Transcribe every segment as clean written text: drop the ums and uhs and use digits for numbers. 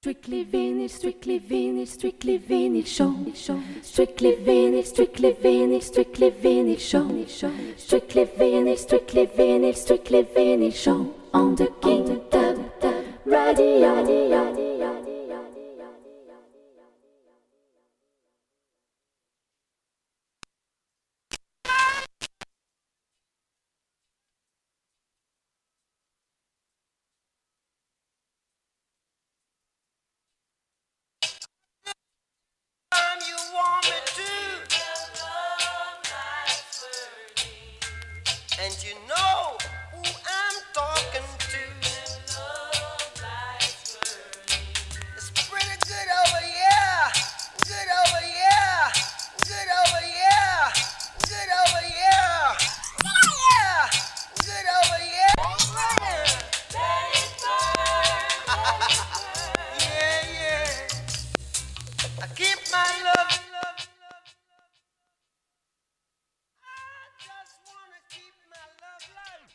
Strictly vinyl, strictly vinyl, strictly vinyl show. Strictly vinyl, strictly vinyl, strictly vinyl show. Strictly vinyl, strictly vinyl, strictly vinyl show. On the King Dub Radio. You want me to, and you know who I'm talking to. It's pretty good over here, good over here, good over here, good over here, yeah, good over here. Yeah, yeah. I keep my love. I just wanna keep my love life.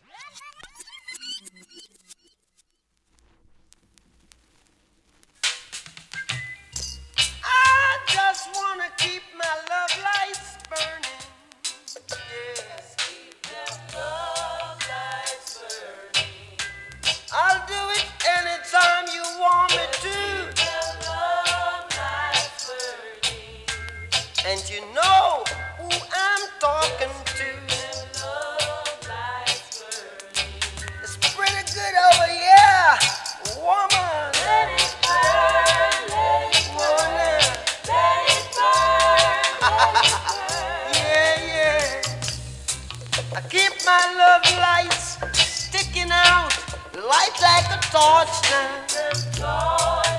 I just wanna keep my love lights burning. Yes. Keep them love lights burning. I'll do it anytime you want me to. Keep them love lights burning. And you know who I'm talking to. Keep them love lights burning. It's pretty good over here, woman. Let it burn, let it burn, let it burn. Yeah, yeah. I keep my love lights sticking out, light like a torch now.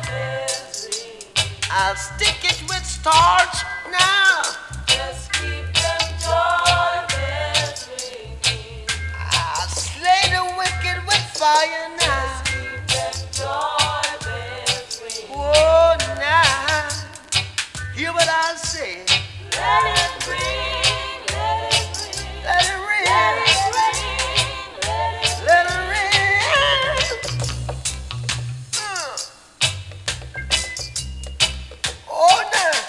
I'll stick it with starch now. Just keep them joy bells ringing. I'll slay the wicked with fire now. Just keep them joy bells ringing. Whoa, now, hear what I say. Let it ring, let it ring, let it ring, let it ring, let it ring. Oh, now,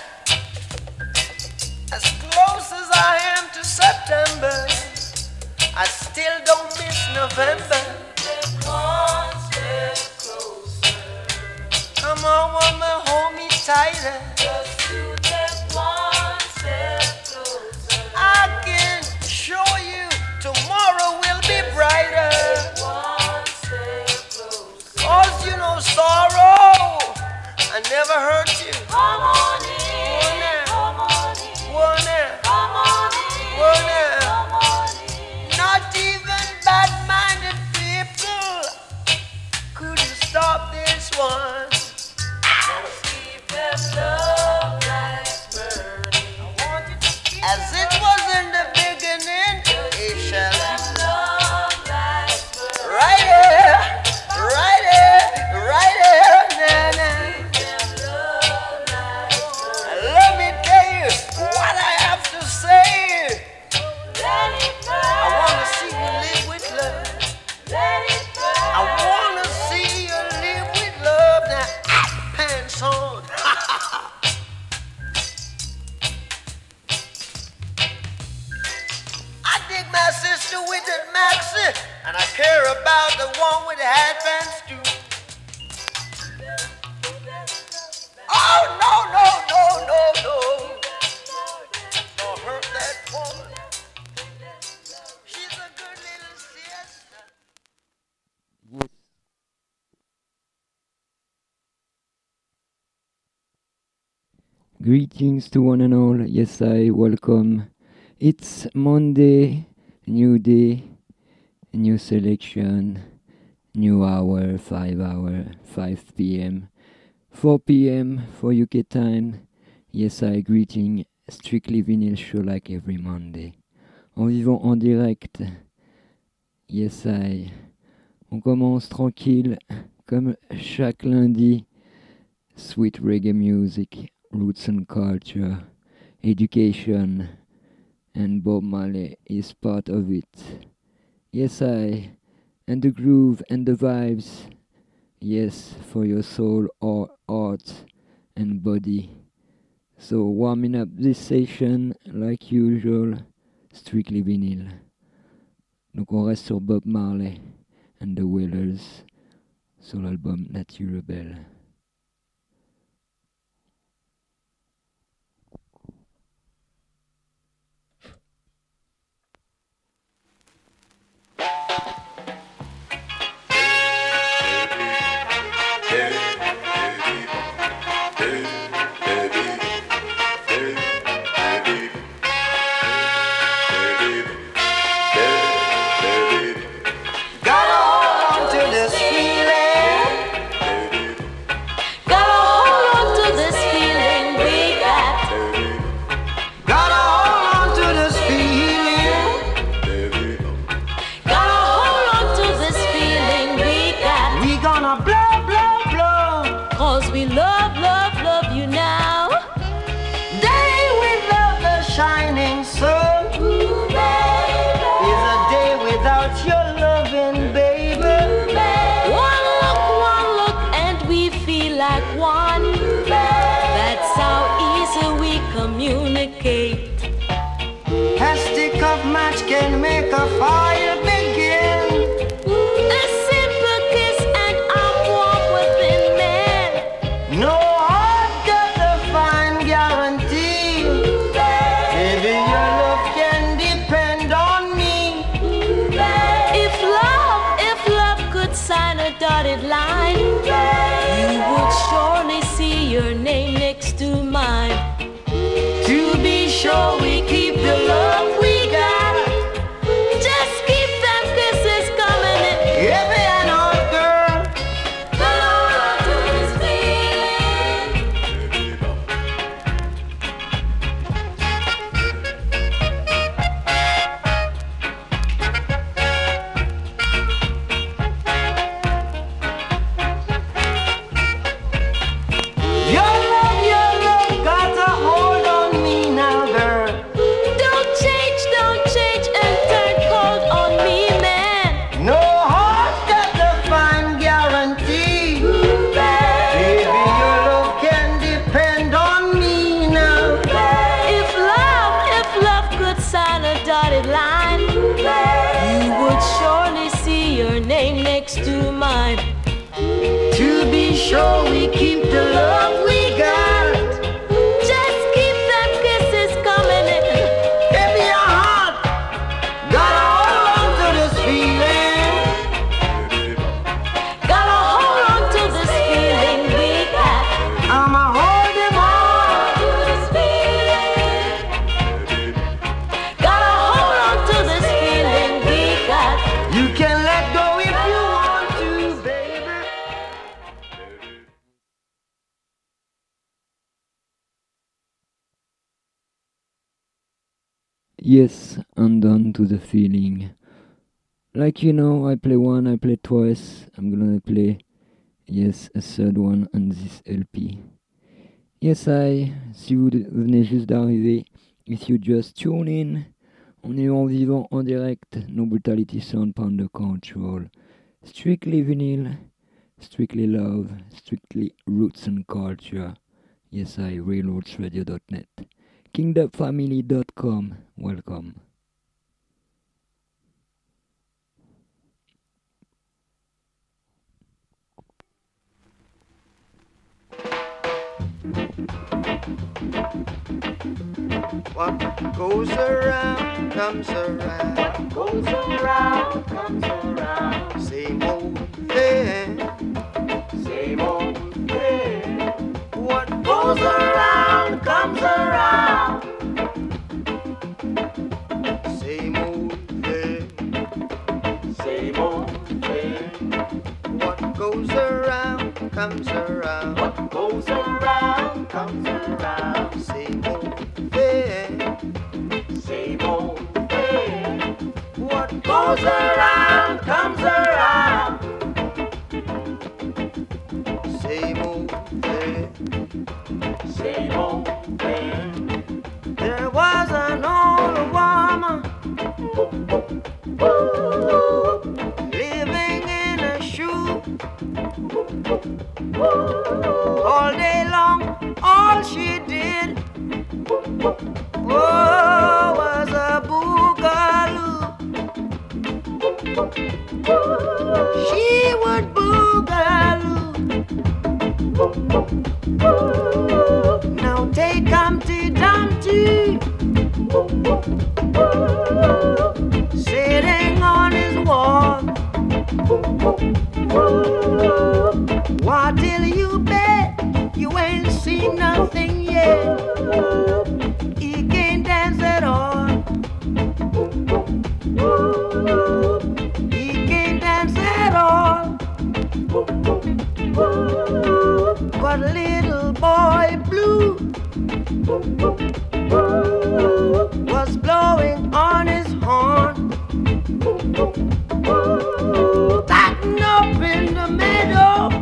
as close as I am to September, I still don't miss November. One step closer. Come on, woman, hold me tighter. Just to take one step closer. I can show you tomorrow will be brighter. One step closer. 'Cause you know sorrow, I never hurt you. Come on in, come on in, come on in, come on in. Not even bad-minded people couldn't stop this one. Just keep them love lights burning. I want you to keep as it was in the beginning, it shall be. Love lights burning. Right here, right here, right here, nah, nah. Let me tell you what I have to say. Let it burn. I wanna see you live with love. Let it burn. I wanna see you live with love. Now, pants on. I dig my sister with the maxi, and I care about the one with the hat pants too. Oh, no, no, no, no, no. Don't hurt that woman. She's a good little sister. Greetings to one and all. Yes, I welcome. It's Monday, new day, new selection, new hour, 5 hour, 5 p.m. 4 p.m. for UK time. Yes, I greeting Strictly Vinyl Show like every Monday. En vivant en direct. Yes, I. On commence tranquille, comme chaque lundi. Sweet reggae music, roots and culture, education, and Bob Marley is part of it. Yes, I. And the groove and the vibes. yes, for your soul or heart and body. So warming up this session, like usual, strictly vinyl. Donc on reste sur Bob Marley and the Wailers sur l'album Nature Rebelle. Can make a fire begin. A simple kiss and I'm warm within man. No heart got a fine guarantee. Baby, your love can depend on me. If love could sign a dotted line, you would surely see your name next to mine. To be sure we keep the love we got. To mine. To be sure we keep the love we got. Just keep them kisses coming in. If your heart gotta hold on to this feeling, gotta hold on to this feeling we got. I'ma hold him on to this feeling. Gotta hold on to this feeling we got. You can let go if you want. Yes, and on to the feeling. Like you know, I play one, I play twice. I'm gonna play, yes, a third one on this LP. Yes, si vous venez juste d'arriver, if you just tune in, on est en vivant en direct, No Brutality Sound Pound Control. Strictly vinyl, strictly love, strictly roots and culture. Yes, realrootsradio.net. kingdomfamily.com. Welcome. What goes around comes around. What goes around comes around. Same old thing. Same old thing. What Goes around comes around. Same old thing. Same old thing. What goes around comes around. What goes around comes around. Same old thing. Same old thing. What Goes around comes around. Same old thing. Same old thing. There was an old woman living in a shoe. All day long, all she did was a boogaloo. She would boogaloo. Now take Humpty Dumpty sitting on his wall. Why till you bet you ain't seen nothing yet? He can't dance at all. He can't dance at all. But little boy blue was blowing on his horn, tighten up in the meadow,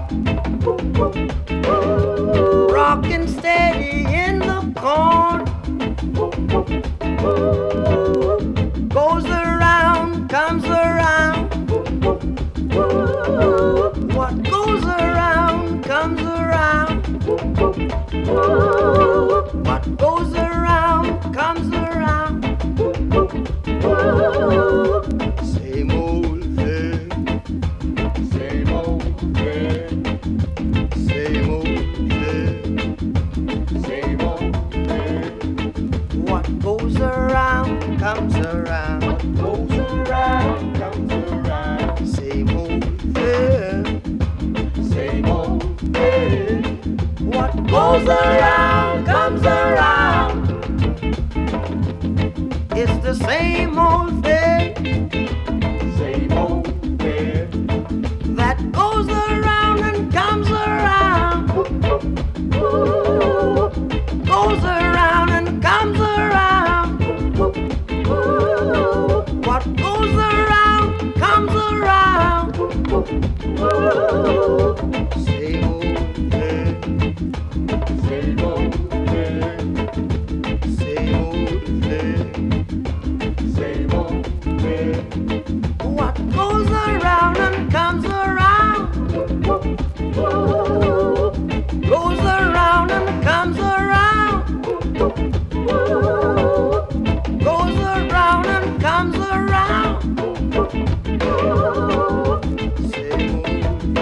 rocking steady in the corn. Goes around, comes around. What goes around, comes around. What goes around, comes around. Same old thing, same old thing, same old thing, same old thing. What goes around, comes around. What goes around, comes around. Same old thing, same old thing. What goes around, comes around. It's the same old thing, same old thing, that goes around and comes around, goes around and comes around. What goes around, comes around. Same old thing, same old thing, same old thing, same old thing. What goes around and comes around, goes around and comes around, goes around and comes around. Same old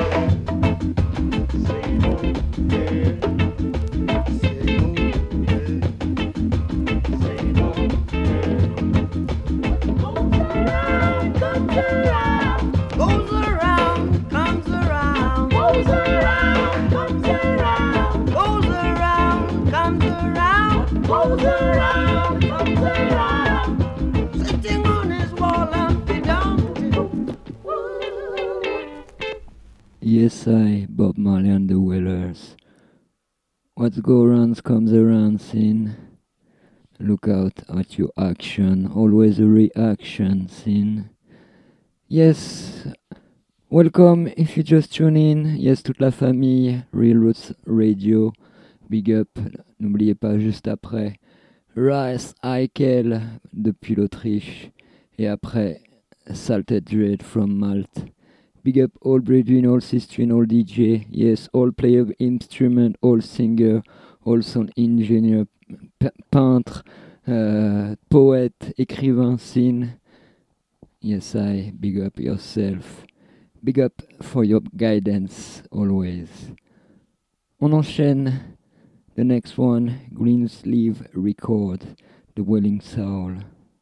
Yes, I, Bob Marley and the Wailers. What goes around comes around, sin. Look out at your action, always a reaction, sin. Yes, welcome if you just tune in. Yes, toute la famille, Real Roots Radio, big up. N'oubliez pas juste après, Rice Eichel depuis l'Autriche. Et après, Salted Dread from Malte. Big up all brethren, all sisters, all DJ, yes, all player of instrument, all singer, all sound engineer, peintre, poète, écrivain, sin. Yes, I, big up yourself. Big up for your guidance, always. On enchaîne. The next one, Greensleeve Record, The Wailing Soul.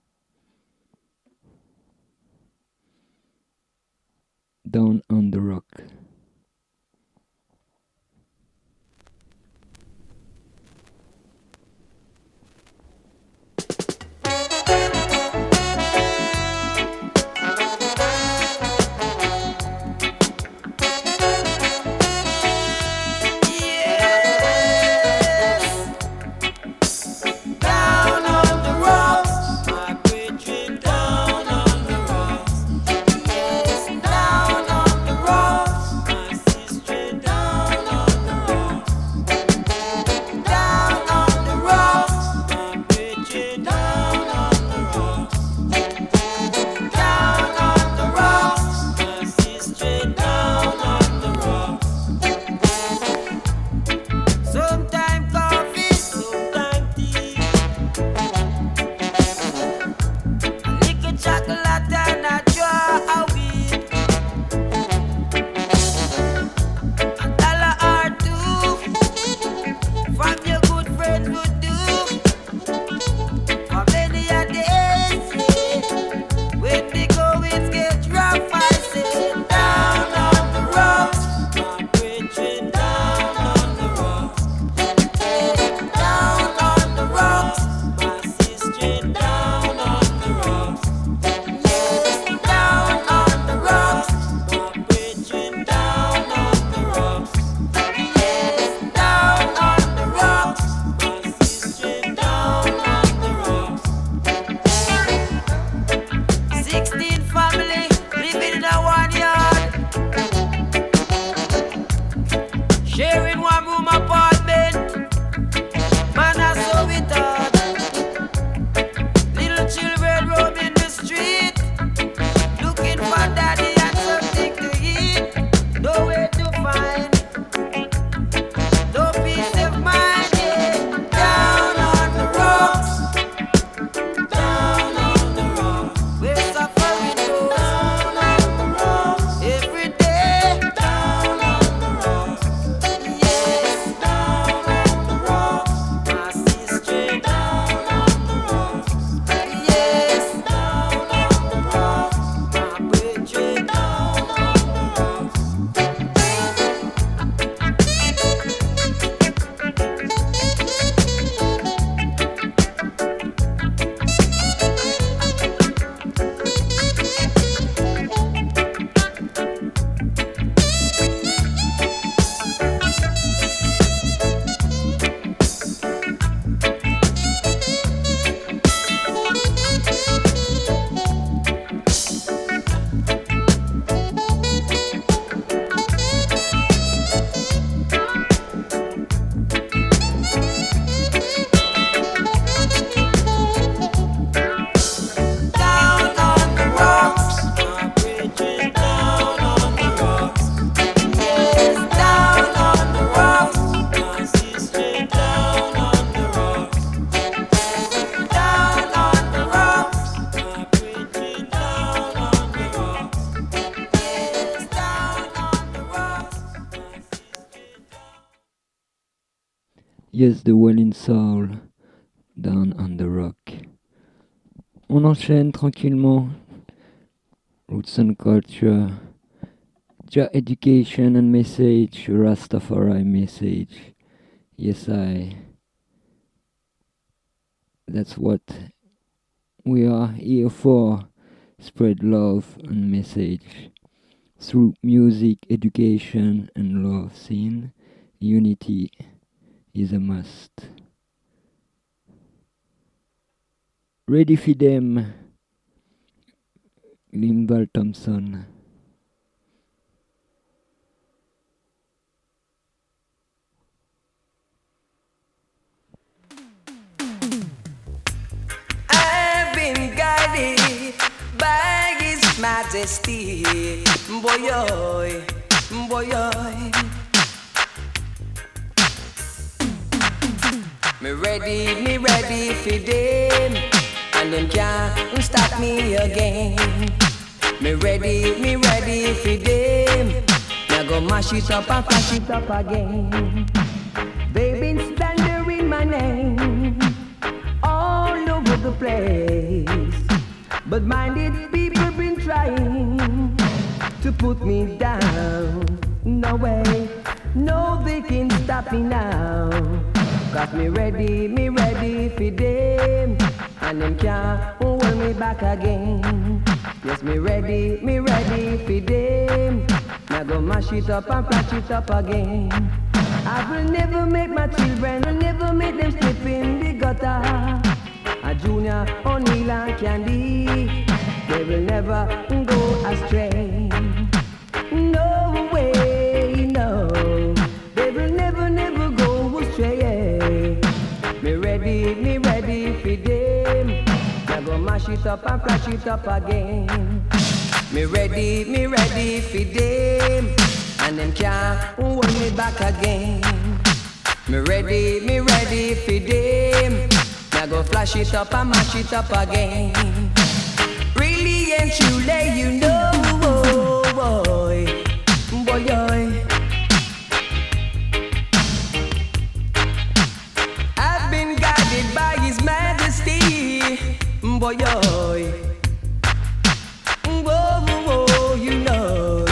Down on the Rock. Down on the rocks. sharing one room apartment. Man, I saw it all. Little children roaming the street, looking for daddy and something to eat. Nowhere to find, no peace of mind. Yeah. Down on the rocks, down on the rocks, we're suffering those. Down on the rocks, every day. Down on the rocks, yes. Down on the rocks, my sister. Down on the rocks, yes. Down on the rocks, my brethren. Down on the rocks. Down on the rocks, my brethren. Down on the rocks, yes. Down on the rocks, my sister. Down on the rocks, down on the rocks, my brethren. Down on the rocks, yes. Down on the rocks, my sister. Yes, the Wailing Soul, Down on the Rock. On enchaîne tranquillement. Roots and Culture, Jah Education and Message, Rastafari Message. Yes, that's what we are here for. Spread love and message through music, education and love scene. Unity is a must. Ready for them, Limbal Thompson. I've been guided by His Majesty, boy, boy. Me ready for them, and them can't stop me again. Me ready for them. Now go mash it up and flash it up again. They've been slandering my name all over the place, but minded people been trying to put me down. No way, no they can stop me now. Cause me ready for them, and them can't hold me back again. Yes, me ready for them. Now go mash it up and flash it up again. I will never make my children, I'll never make them slip in the gutter. A Junior, O'Neal and Candy, they will never go astray. No way, no, they will never go astray. Me ready for them. Now go mash it up and flash it up again. Me ready for them, and them can't hold me back again. Me ready for them. Now go flash it up and mash it up again. Really and truly, you know, boy. I've been guided by His Majesty, boy. Whoa, you know.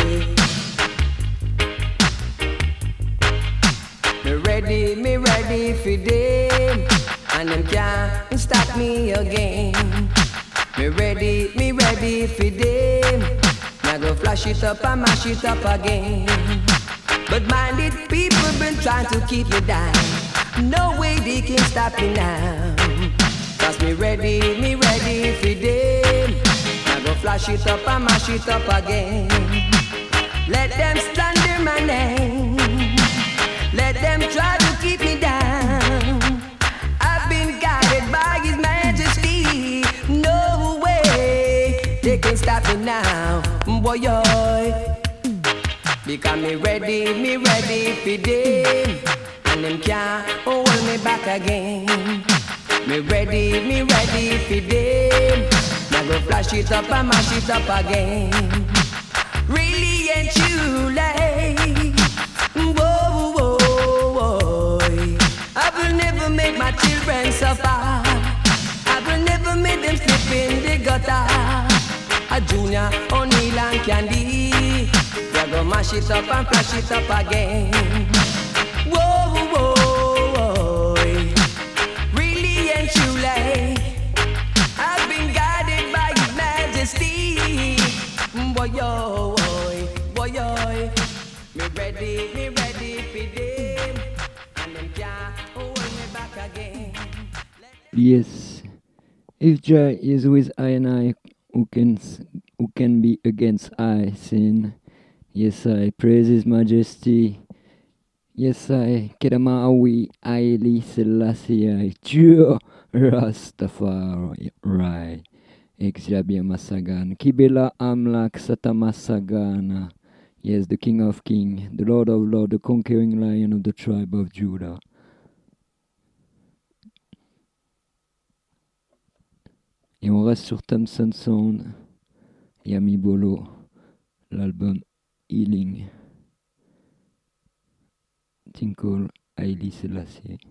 Me ready for them, and them can't stop me again. Me ready for them. Now go flash it up and mash it up again. But minded people been trying to keep me down. No way they can stop me now. Cause me ready for them. Now go flash it up and mash it up again. Let them slander my name. Because me ready for them. And them can't hold me back again. Me ready for them. Now go flash it up and mash it up again. Really ain't too late. Whoa, whoa, whoa. I will never make my children suffer. I will never make them slip in the gutter. A Junior, O'Neal and Candy. We go mash it up and flash it up again. Whoa, whoa, whoa. Really ain't too late. I've been guided by His Majesty. Boy, yo, boy, yo. Me ready for them. And them can't hold me back again. Yes. If Jah is with I and I, who can be against I sin? Yes, I praise His Majesty. Yes, I Kedamawi Haile Selassie Dieu Rastafari. Exabia Masagan. Kibela Amlak Satamasagana. Yes, the King of Kings, the Lord of Lords, the conquering Lion of the tribe of Judah. Et on reste sur Thompson Sound, Yami Bolo, l'album Healing, Tinkle Haile Selassie.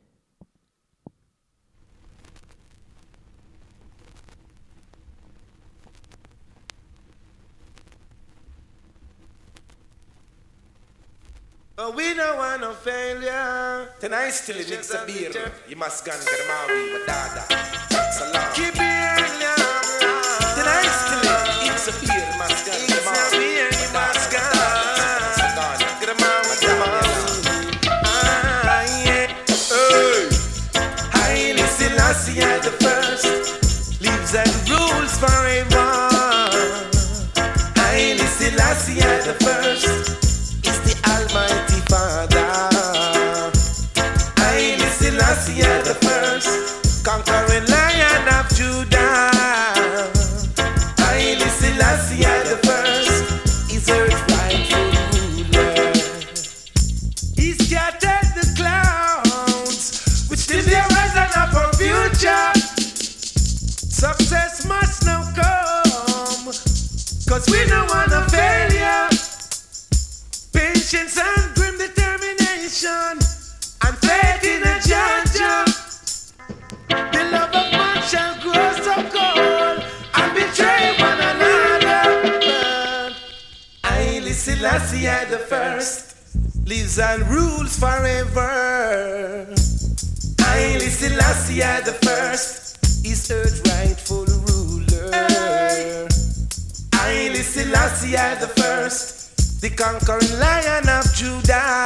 But we don't want no failure. Tonight still in it's a beer. You must go and get them out with dada. Salam. Keep it love. Tonight still in it's a beer. You must go and get them out with you must go. Get them out with dada. Haile Selassie the first. Lives and rules forever. Haile Selassie the first. Almighty Father, Haile Selassie the first, conquering Lion of Judah. Haile Selassie the first, is earth's rightful ruler. He scattered the clouds, which still the horizon of our future. Success must now come, 'cause we don't want a failure. Patience and grim determination, and faith in a judge. The love of man shall grow so cold and betray one another. Haile Selassie the first, lives and rules forever. Haile Selassie the first, is earth's rightful ruler. Haile Selassie the first, the conquering Lion of Judah.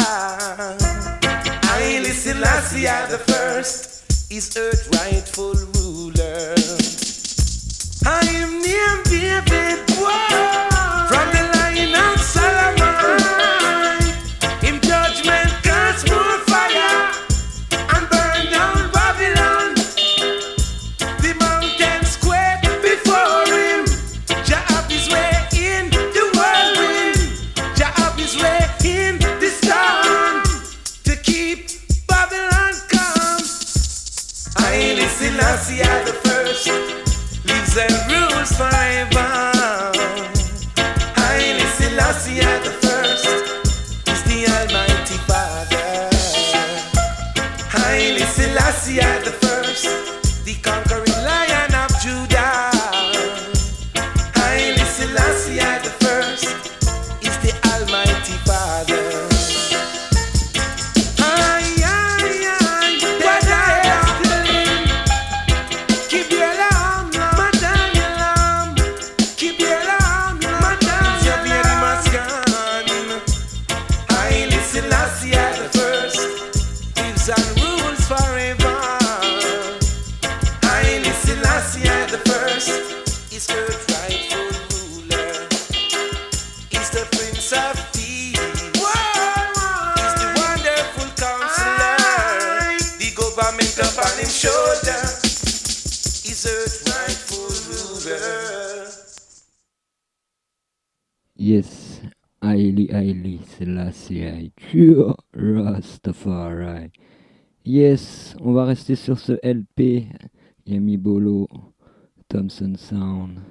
Haile Selassie the first, is earth's rightful ruler. I am named David, from the line of Solomon. In judgment, God's smooth fire and burn down Babylon. The mountains quake before him. Jah have his way in the whirlwind. Jah have his way in the storm to keep Babylon calm. Haile Selassie the first, lives and rules forever. Haile Selassie the first, is the Almighty Father. Haile Selassie the first, the conquering Lion of Judah. Haile Selassie the first, is the Almighty Father. Keep your alarm, madam, your alarm. Keep your alarm, madam, your baby must gone. Haile Selassie the first, lives and rules forever. Haile Selassie the first, is earth's rightful ruler. He's the Prince of Peace. He's the wonderful counselor. The government upon his shoulder. He's earth's rightful ruler. Yes, Haile Selassie, Cure Rastafari. Yes, on va rester sur ce LP. Yami Bolo, Thompson Sound.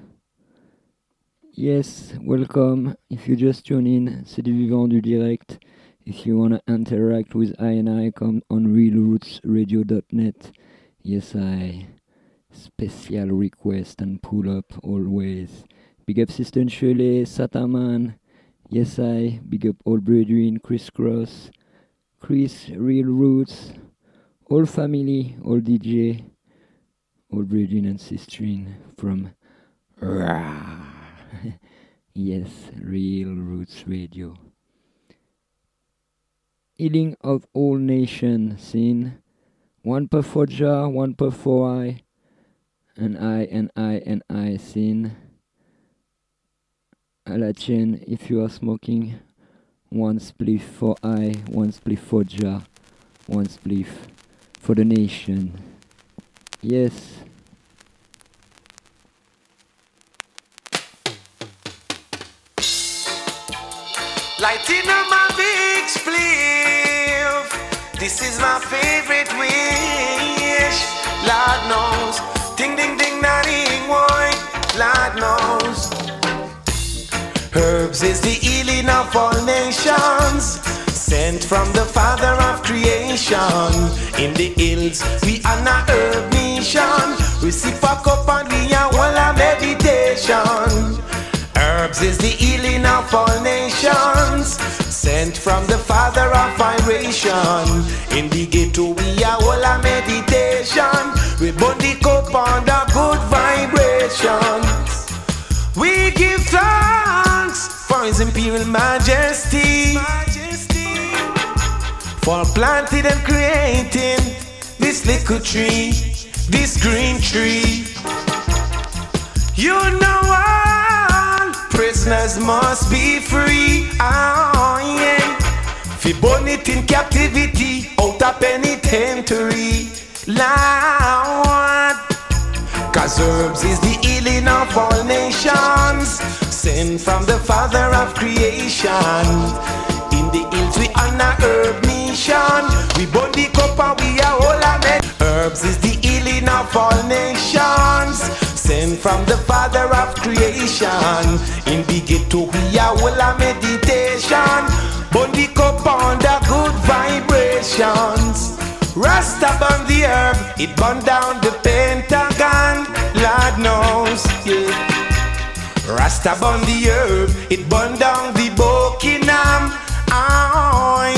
Yes, welcome. If you just tune in, c'est du vivant du direct. If you wanna interact with I, come on realrootsradio.net. Yes, I special request and pull up always. Big up Sister Shirley, Sataman. Yes, I big up all brethren, Chris Cross, Chris, Real Roots, all family, all DJ, all brethren and sistren from yes, Real Roots Radio. Healing of all nations, sin. One per for Jah, one per for I, and I, sin. À la chaîne, if you are smoking, one spliff for I, one spliff for Jah, one spliff for the nation. Yes. Lighting up my big spliff. This is my favorite wish. Lord knows. Ding ding ding da ding boy. Lord knows. Herbs is the healing of all nations. Sent from the Father of creation. In the hills we honor herb nation. We sip a cup and we are all a meditation. Herbs is the healing of all nations. Sent from the Father of vibration. In the ghetto we are all a meditation. We burn the cup under good vibrations. We give thanks for His Imperial Majesty, for planting and creating this little tree, this green tree. You know all prisoners must be free. Oh yeah, fi born it in captivity, out of penitentiary. Lord, 'cause herbs is the healing of all nations, sent from the Father of creation. In the hills we honor herb nation. We burn the cup and we are all a med. Herbs is the healing of all nations, sent from the Father of creation. In the ghetto we are all a meditation. Burn the cup under good vibrations. Rasta burn the herb, it burn down the Pentagon. Lord knows, yeah. Rasta burn the herb, it burn down the Buckingham. Aye.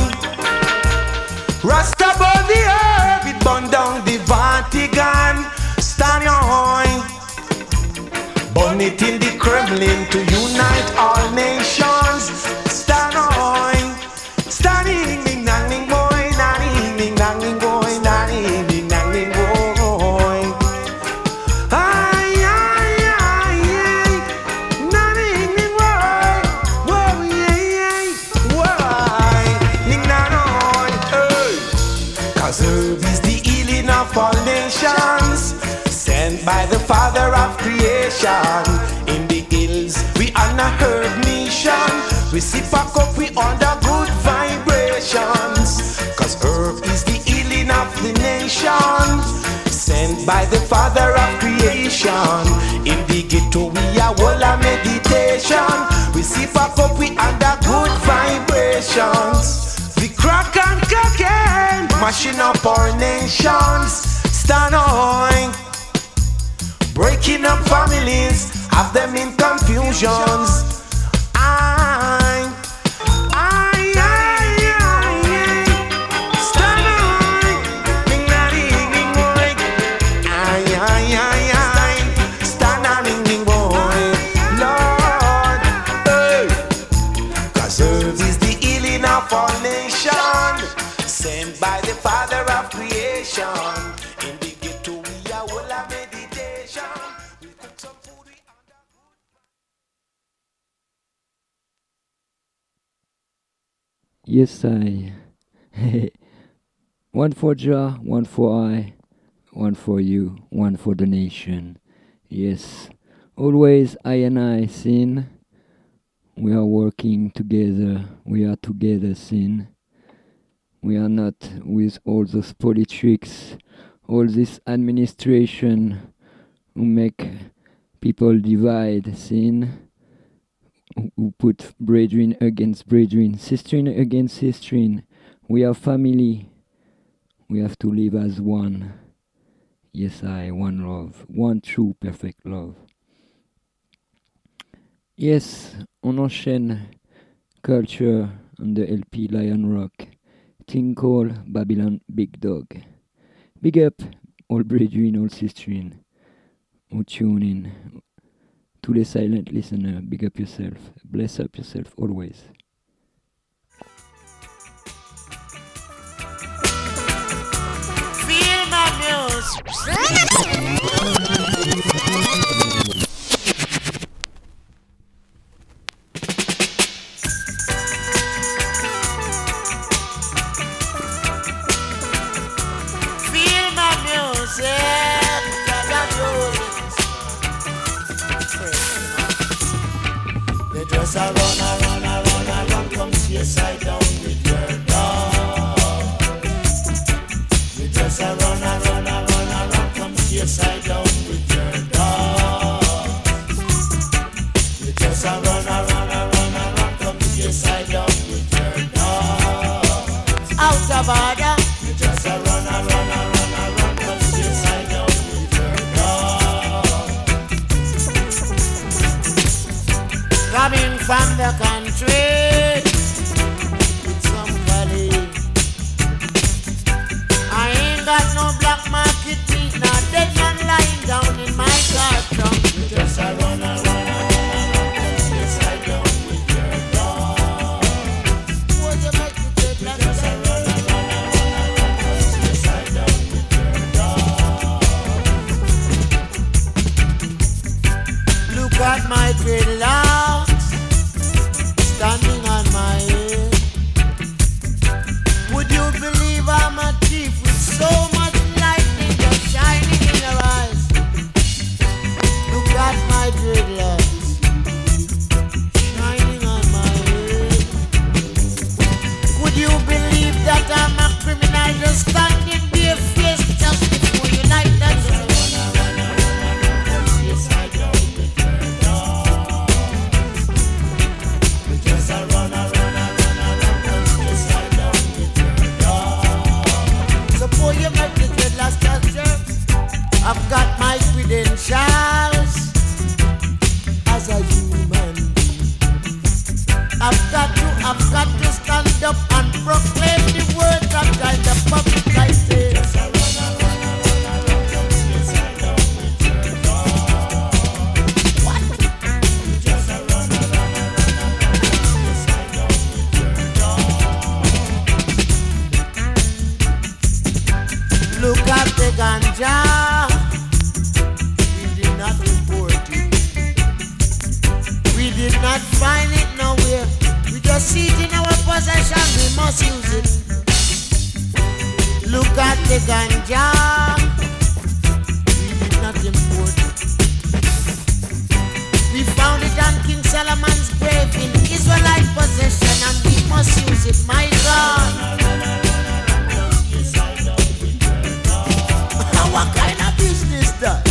Rasta burn the herb, it burn down the Vatican. Stand on. Burn it in the Kremlin to unite all nations. Stand on. Standing, ding, dang, ding, boy, ding, ding, dang, ding, boy, ding, ding, dang, ding, boy. Ay, ay, ay, ay, ding, ding, boy, whoa, yeah, why, ding, dang, hey. 'Cause herb is the healing of all nations, sent by the Father of creation. In the hills we honor herb nation. We sip a cup, we under good vibrations. 'Cause herb is the healing of the nation, sent by the Father of creation. In the ghetto we are all a meditation. We sip a cup, we under good vibrations. The crack and cocaine mashing up our nations. Stand on, breaking up families, have them in confusions. Stand on, ding, ding, ding, boy. Stand on, ding, ding, boy. Lord, hey. 'Cause herb is the healing of all nations, sent by the Father of creation. In the ghetto we are all a meditation. We cook some food, we under good. Yes, I. One for Jah, one for I, one for you, one for the nation. Yes, always I and I sin. We are working together. We are together, sin. We are not with all those politics, all this administration who make people divide, sin, who put brethren against brethren, sister against sister. We are family. We have to live as one. Yes, one love, one true perfect love. Yes, on enchaîne Culture on the LP Lion Rock. Thing called Babylon Big Dog. Big up all brethren, all sisters who tune in. To the silent listener, big up yourself. Bless up yourself always. Feel my music. You just a run, come see a side down with your dog. You just a run, come see a side down with your dog. You just a run, come see a side down with your dog. Out of order. You just a run, come see a side down with your dog. Coming from the country with some colleague. I ain't got no black market meat, now dead man lying down in my car trunk. You just a run, yes I down with your dog. What you make me take like just a run, yes I down with your dog. Look at my dreadlocks standing on my head. Would you believe I'm a thief with so much lightning just shining in your eyes? Look at my dreadlocks shining on my head. Would you believe that I'm a criminal just standing bare face just before you like that? I've got my credentials as a human being. I've got to stand up and proclaim the words of God in the public. I say, look at the ganja. We did not import it. We did not find it nowhere. We just see it in our possession. We must use it. Look at the ganja. We did not import it. We found it on King Solomon's grave in Israelite possession, and we must use it. My God. What kind of business that?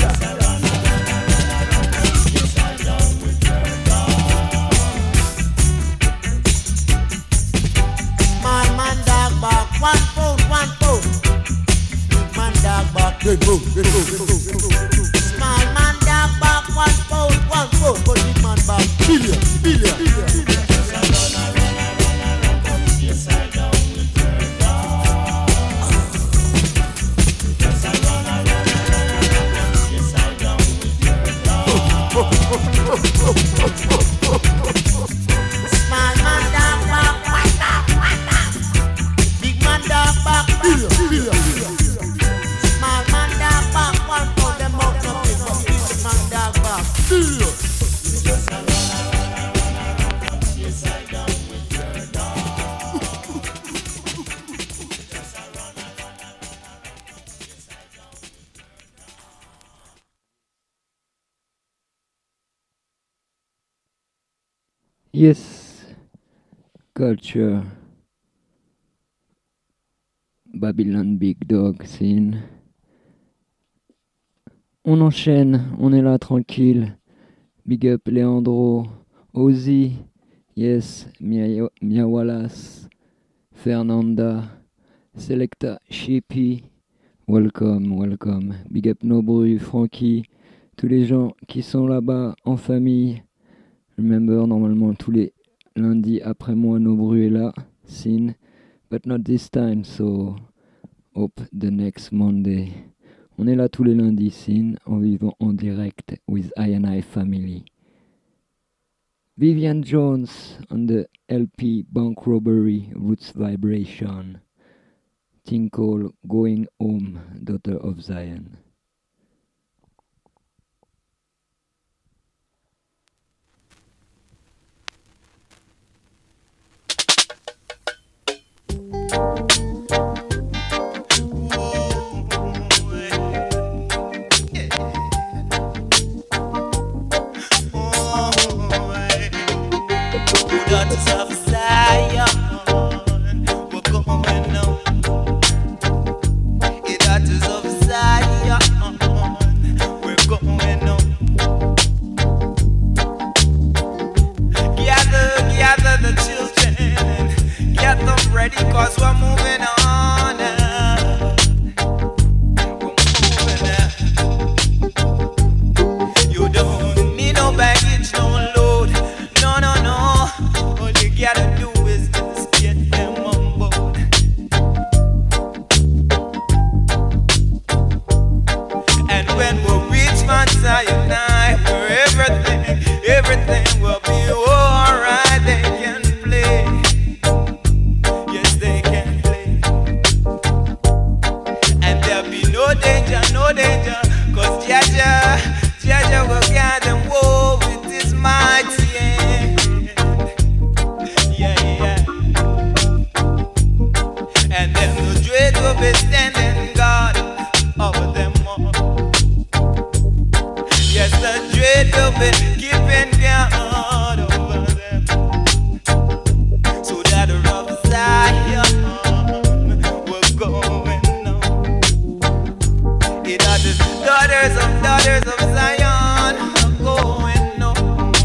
Small man dog back, 1 pound, 1 pound. Big man dog back, good move. Small man dog back, 1 pound, 1 pound. But big man back, billion. Small man dog back, 1 pound. Big man dog back, billion. Small man dog back, 1 pound. Them out of big man dog back, billion. Yes, culture, Babylon Big Dog scene. On enchaîne, on est là tranquille. Big up Leandro, Ozzy, yes, Mia Wallace, Fernanda, Selecta, Shippy, welcome, welcome. Big up Nobru, Frankie, tous les gens qui sont là-bas en famille. Remember, normalement tous les lundis après moi, Nobru est là, Sin, but not this time, so hope the next Monday. On est là tous les lundis, Sin, en vivant en direct with I Family. Vivian Jones on the LP Bank Robbery Roots Vibration. Tinkle Going Home, Daughter of Zion. Daughters of Zion, we're going on. Daughters of Zion, we're going on. Gather the children and get them ready, cause we're moving on. You don't need no baggage, no load. No, no, no. All you gotta do is just get them on board. And when we reach Mount Sinai, where everything will be alright. They can play. Yes, they can play. And there'll be no danger, cause Jaja will guide them woe with his mighty hand. Yeah. And then the dread will be standing guard over them all. Yes, the dread will be keeping guard over them. So that the rough Zion will going on. It are the daughters of Zion are going on.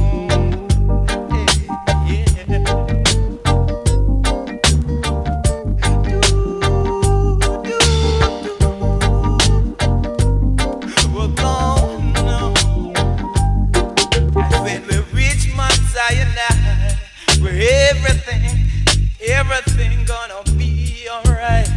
Yeah. We're going on. And when we reach Mount Sinai, where everything gonna be alright.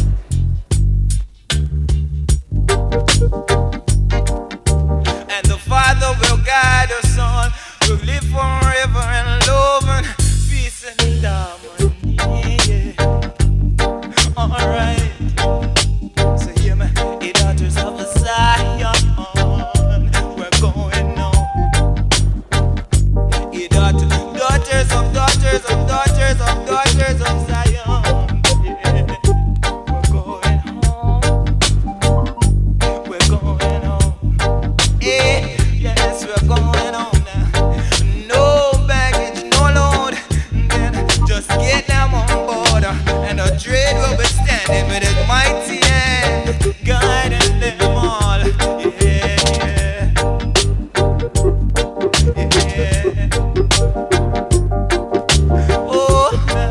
And the Father will guide us on. We'll live forever and love and peace and harmony. Yeah. Alright. So hear me, daughters of Zion, we're going on. Daughters of Zion, yeah. We're going home. We're going on. Yes, we're going on now. No baggage, no load. Then just get them on board. And the dread will be standing with his mighty hand, guiding them all. Yeah. Oh,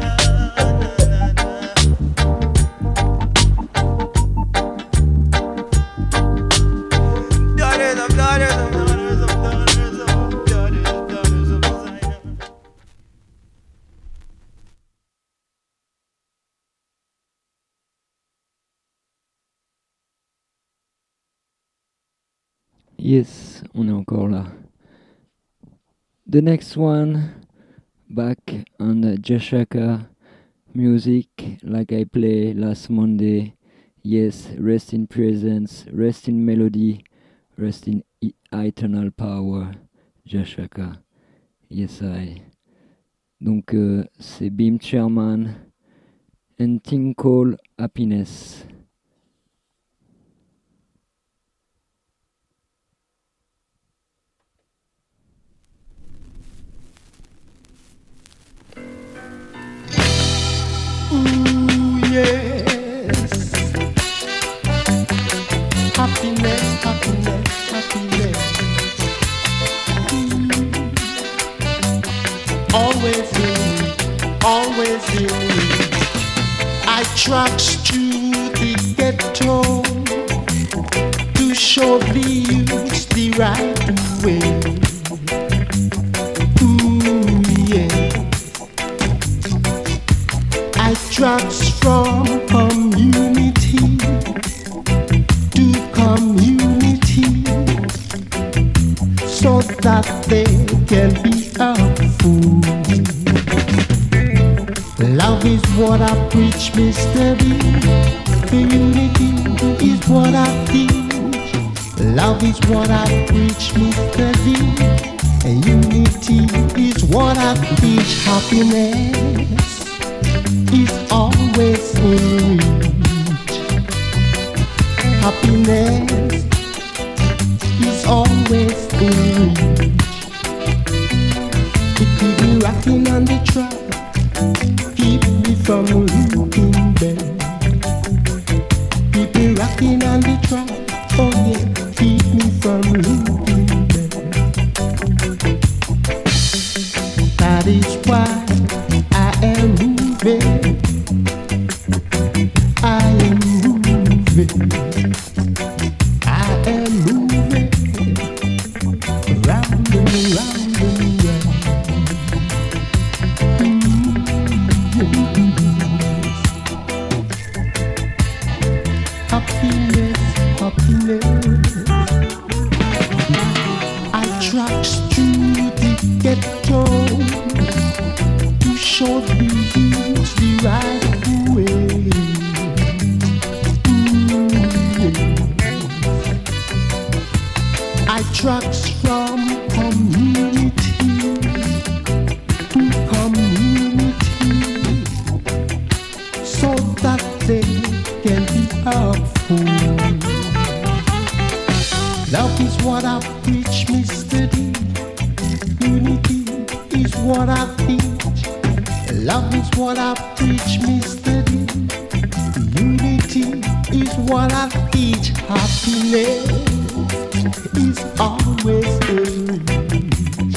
daughters of Zion. Yes, on est encore là. The next one, back on the Jashaka music, like I play last Monday. Yes, rest in presence, rest in melody, rest in eternal power, Jashaka. Yes, I. Donc, c'est Beam Chairman and thing called Happiness. yes. Happiness, happiness, happiness. Always in me, always in me. I tracks to the ghetto to show the youth the right way. Ooh, yeah. I tracks from community to community so that they can be helpful. Love is what I preach, Mr. D. Unity is what I teach. Love is what I preach, Mr. D. Unity is what I teach. Happiness is always in reach. Happiness is always in reach. It keep me rocking on the track, keep me from looking back. Keep me rocking on the track, oh yeah, keep me from looking back. That is why I am moving. I am moving. I am moving. Round and round and round. Happiness, happiness. I tracks through the ghetto to show the youth the right way. I tracks from community to community so that they can be helpful. Love is what I preach, Mr. D. Unity is what I teach. Love is what I preach, Mr. D. Unity is what I teach. Happiness is always in reach.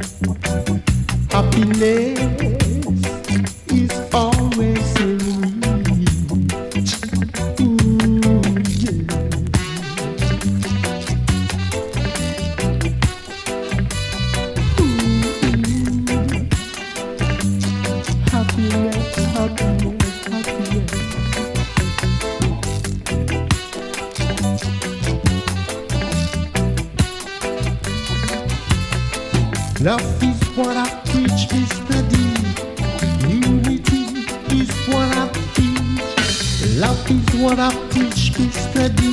Happiness is always in reach. Ooh, yeah. Happiness, happiness, happiness. Love is what I preach, Mr. D. Unity is what I teach. Love is what I preach, Mr. D.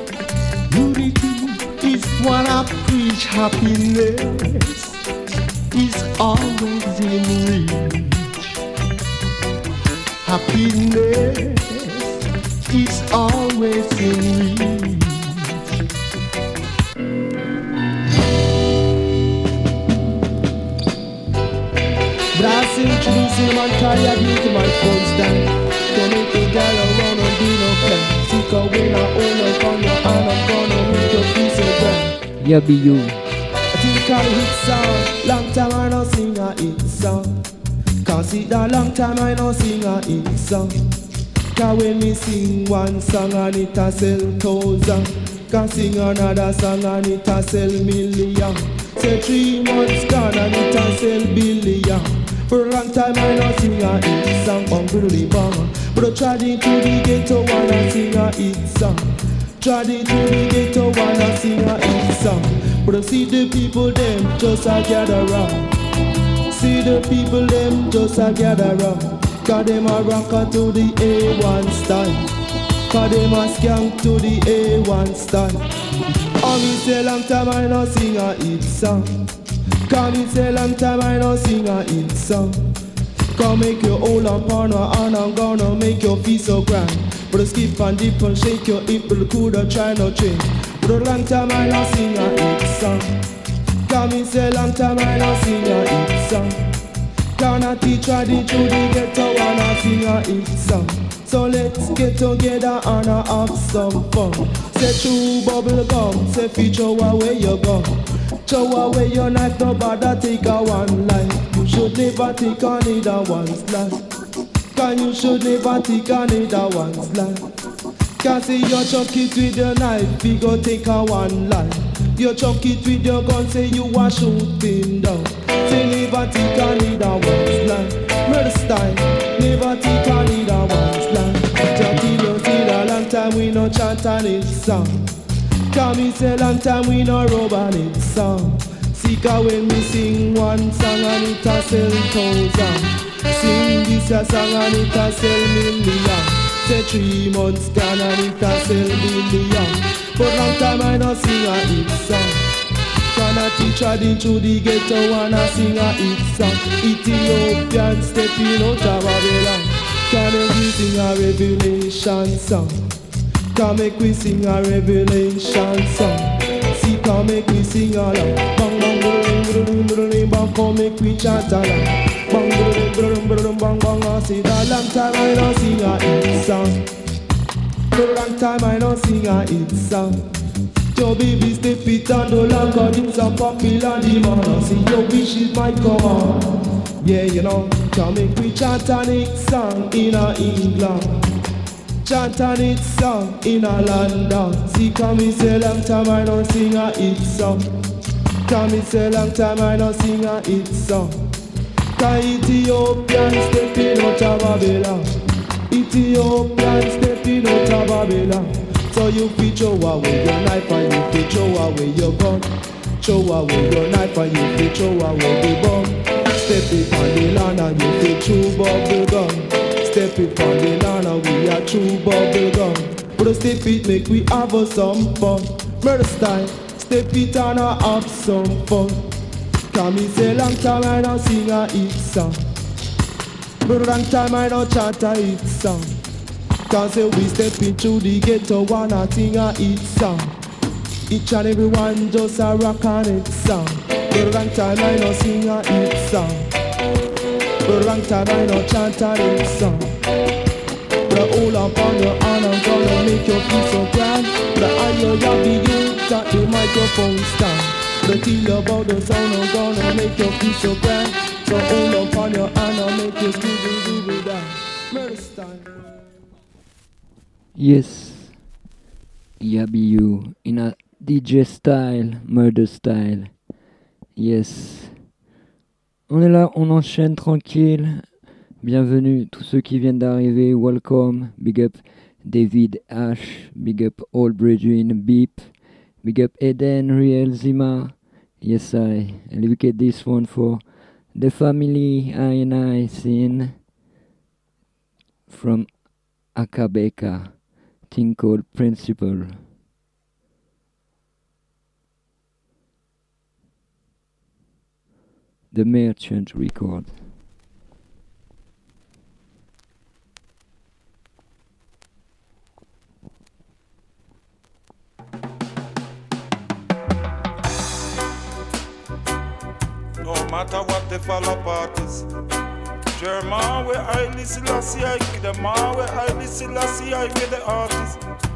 Unity is what I preach. Happiness is always in reach. Happiness is always in reach. Brass introducing man carry beauty my phone stand. Don't make a girl around and do no plan. Take away my own and on your hand, I'm gonna make your piece of bread. Yeah, be you. I think I hit song. Long time I don't sing a hit song. Cause it a long time I don't sing a hit song. Cause when me sing one song and it a sell 1,000. Can sing another song and it a sell million. Say 3 months gone and it a sell billion. For a long time I don't sing a hit song, unbelievable bomber. But I tried into the ghetto wanna sing a hit song. Tried into the ghetto wanna sing a hit song. But I see the people them just a gather round. See the people them just a gather round. Cause them a rocker to the A1 style. Cause them a skank to the A1 style. Oh, me say long time I don't sing a hit song. Cause me say long time I don't sing a hit song. Come make you hold up on her and I'm gonna make you feel so grand. But I skip and dip and shake your hip, but coulda try no change. But a long time I don't sing a hit song. Cause me say long time I don't sing a hit song. Cause a teacher did through the ghetto and I sing a hit song. So So let's get together and have some fun. Say chew bubble gum, say feature away your gum. Throw away your knife, no bother take a one life. You should never take on either one's life. Cause you should never take on either one's life. Can't say you chuck it with your knife, we go take a one life. You chuck it with your gun, say you are shooting down. Say never take on either one's life. Murder style, never take on either one's life. Just you till a long time we no chant on it song. Cause me say long time we no rub on it song. See cause when me sing one song and it a sell 1,000. Sing this a song and it a sell million. Say 3 months gone and it a sell billion. But long time I no sing a hit song. Can a teacher din through the ghetto and a sing a hit song. Ethiopian stepping out of Babylon. Can we sing a revelation song? Come make we sing a revelation song. See, come make we sing along. Bang bang bang bang bang. Come make we chant along. Bang bang bang bang bang bang. I say that long time I don't sing a hit song. For a long time I don't sing a hit song. Your baby step it on the long, cause it's a popular demand. I see your wishes might come on. Yeah, you know, come make we chant a hit song in a England. Chant a hit song in a London. See, come me say long time I don't sing a hit song. Come me say long time I don't sing a hit song. Cause Ethiopian stepping out of Babylon. Ethiopian stepping out of Babylon. So you fit throw away your knife and you fit throw away your gun. Throw away your knife and you fit throw away the bomb. Step it on the land and you fit chew bubble gum. Step it on the land and we are chew bubble gum. But step it make we have some fun. Murder style, step it and have some fun. Can me say long time I don't sing a hit song. But long time I don't chant a hit song. Cause we stepping through the ghetto and I sing a hit song. Each and every one just a rock on it song. But long time I don't sing a hit song. But long time I don't chant a hit song. The all up on your hand I'm gonna make you feel so grand. The higher you begin that the microphone stand. The deal about the sound I'm gonna make you feel so grand. So all up on your hand I'll make you scooby down. Murder style. Yes, Yabiu in a DJ style, murder style. Yes. On est là, on enchaîne tranquille. Bienvenue tous ceux qui viennent d'arriver. Welcome. Big up David Ash. Big up All Brethren Beep. Big up Eden Riel Zima. Yes, I look at this one for the family I and I sing from Akabeka. Thing called Principle. The Merchant Record. No matter what they fall apart is. German where I listen to see I with the man where I listen to see I with the artist.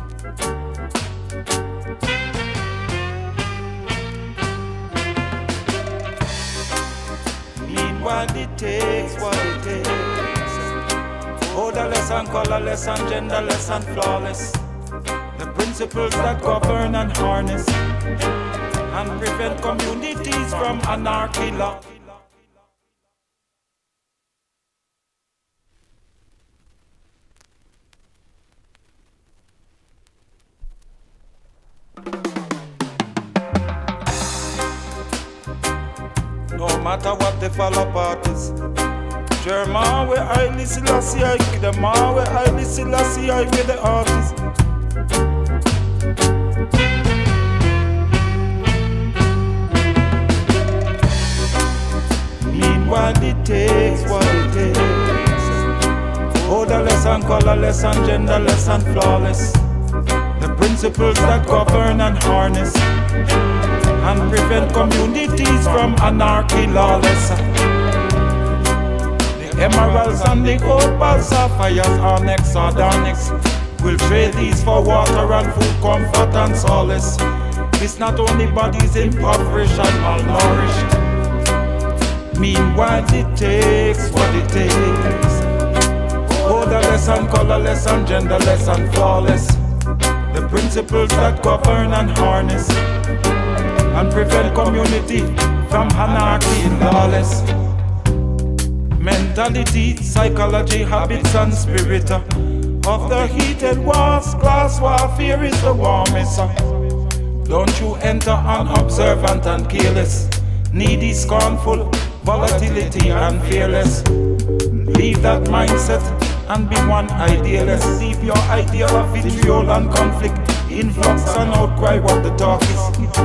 Meanwhile it takes what it takes. Oh, the lesson, color lesson, gender lesson, flawless. The principles that govern and harness and prevent communities from anarchy law. No matter what they fall apart is. German where I listen to see I with the man where I listen to see I with the artist. Meanwhile it takes what it takes. Oh, the lesson, color lesson, gender lesson, flawless. The principles that govern and harness and prevent communities from anarchy lawless. The emeralds and the opal sapphires, onyx, sardonyx. We'll trade these for water and food, comfort and solace. It's not only bodies impoverished and malnourished. Meanwhile, it takes what it takes. Odorless and colorless and genderless and flawless. The principles that govern and harness and prevent community from anarchy and lawless. Mentality, psychology, habits and spirit of the heated wars, class warfare is the warmest. Don't you enter unobservant and careless, needy, scornful, volatility and fearless. Leave that mindset and be one idealist. Leave your ideal of vitriol and conflict, influx and outcry what the talk is.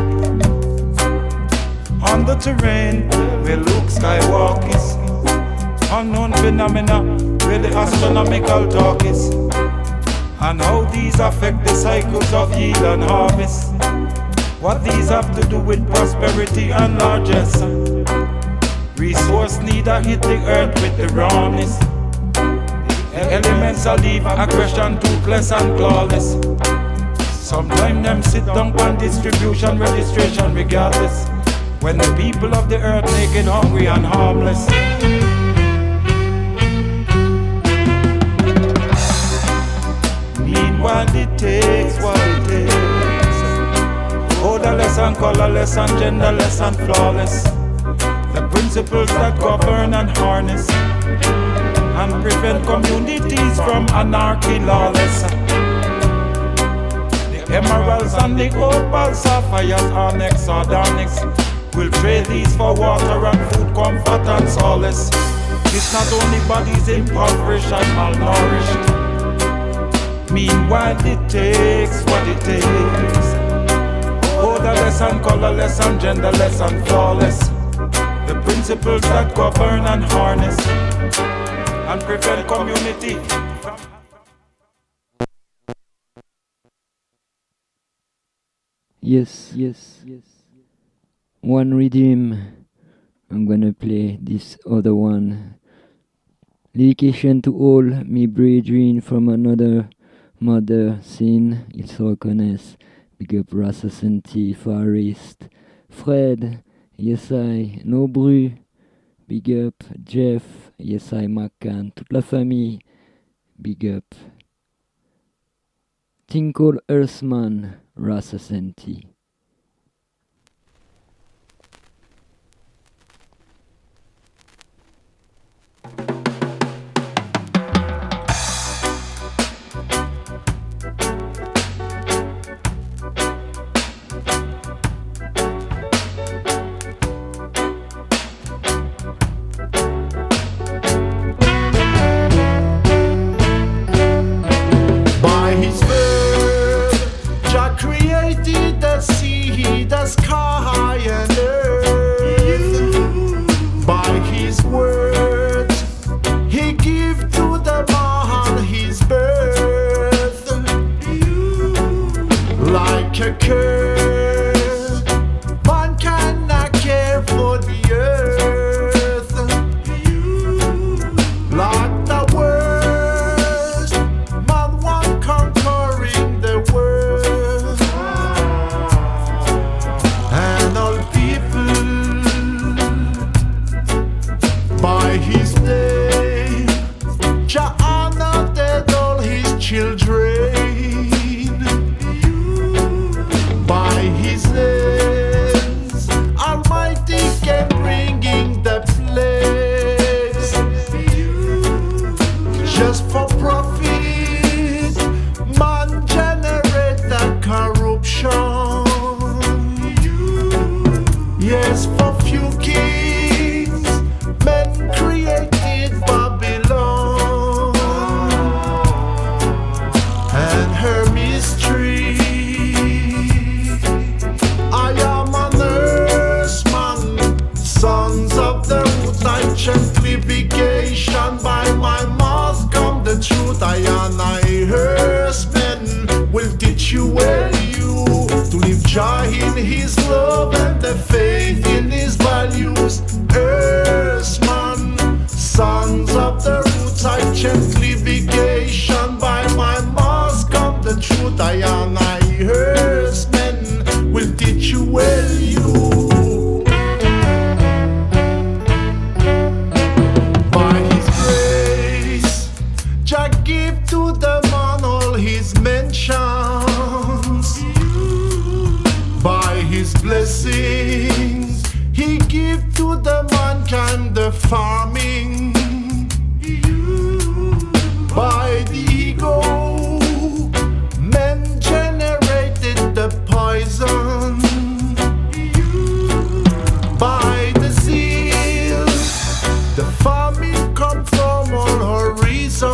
On the terrain where Luke Skywalk is, unknown phenomena where the astronomical talk is, and how these affect the cycles of yield and harvest. What these have to do with prosperity and largesse. Resource neither hit the earth with the rawness. Elements are leave aggression toothless and clawless. Sometimes them sit down on distribution registration regardless, when the people of the earth naked, hungry and harmless. Meanwhile it takes what it takes. Odorless and colorless and genderless and flawless. The principles that govern and harness and prevent communities from anarchy lawless. The emeralds and the opal sapphires, onyx, sardonyx. We'll trade these for water and food, comfort and solace. It's not only bodies impoverished and malnourished. Meanwhile it takes what it takes. Odorless and colorless and genderless and flawless. The principles that govern and harness and prevent community from... Yes. One rhythm. I'm gonna play this other one. Dedication to all me brethren from another mother scene. It's Roconess. Big up Rasmussen T, Far East. Fred, yes I, No Bru. Big up Jeff, yes I, McCann. Toute la famille. Big up. Tinkle Earthman, Rasmussen T. The sky and earth. By his words he gave to the man his birth. Like a curse, man cannot care for the earth. Like the worst, man one conquering the world. And all people by his name, Jah honored all his children. By his hands, Almighty can bringing the plagues. Just for profit, man generate the corruption. Yes, for few kings, men created Babylon and her mystery. I am an earthman, sons of the root, ancient litigation. By my mouth come the truth. I and I earthman will teach you well you to live Jah in his love and the faith in his values. Earthman, sons of his mentions, by his blessings, he give to the mankind the farming. By the ego, men generated the poison. By the zeal, the farming come from all horizons,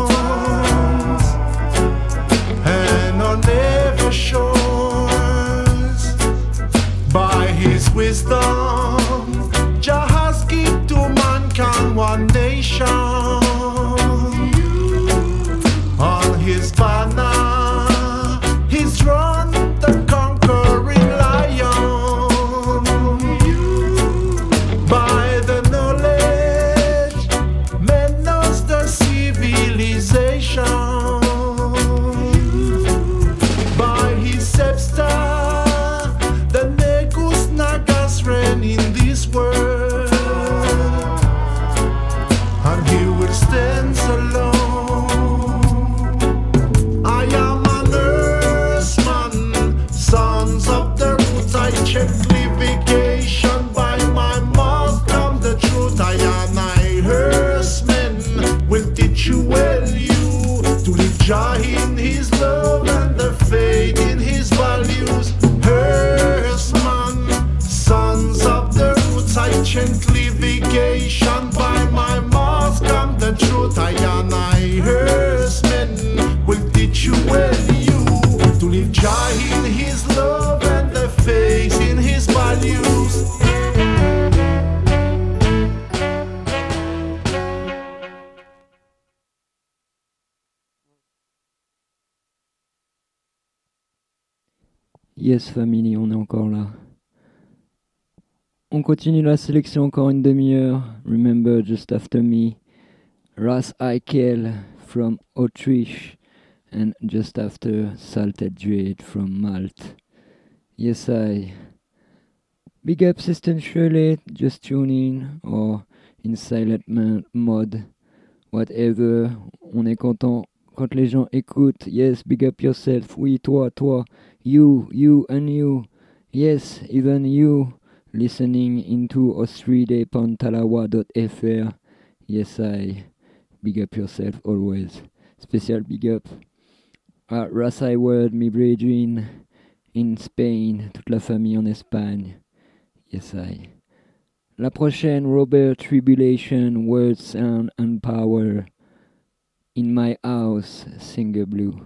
and on every shores. By his wisdom, Jah has give to mankind one nation. On his banner, he's run the conquering lion. By the knowledge, men knows the civilization. By his scepter, the Negus Nagas reign in this world, and he will stand alone. I am an earthman, sons of the roots. I check litigation by my mouth. Come the truth, I am I earthman. Will teach you well you to live Jah in his love and the faith in his values. Earthman, sons of the roots. I check litigation by my mouth. Come the truth, I am I earthman. Will teach you well you to live Jah in his love and the faith in his values. Yes family, on est encore là. On continue la sélection encore une demi-heure. Remember, just after me, Ras Eichel from Autriche, and just after Salted Jade from Malte. Yes, I. Big up System Shirley, just tune in, or in silent mode, whatever. On est content quand les gens écoutent. Yes, big up yourself. Oui, toi, you and you. Yes, even you. Listening into Ostridepantalawa.fr. Yes, I. Big up yourself always. Special big up à Rasai World, mi brethren in Spain, toute la famille en Espagne. Yes, I. La prochaine, Robert Tribulation, Word, Sound and Power. In My House, Singer Blue.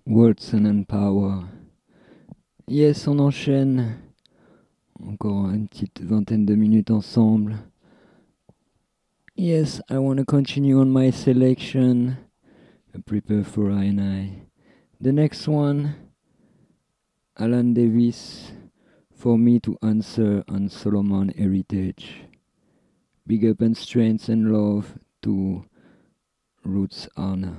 Waltz and Power. Yes, on enchaîne. Encore une petite vingtaine de minutes ensemble. Yes, I want to continue on my selection. Prepare for I. The next one, Alan Davis, for me to answer on Solomon Heritage. Big up and strength and love to Roots Honor.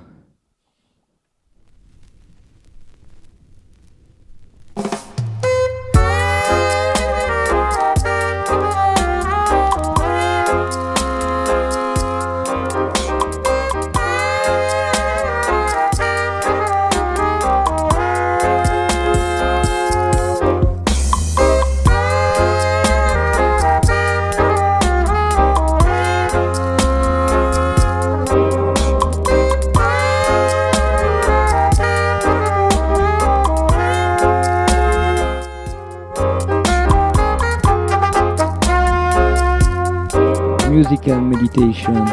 Musical meditation.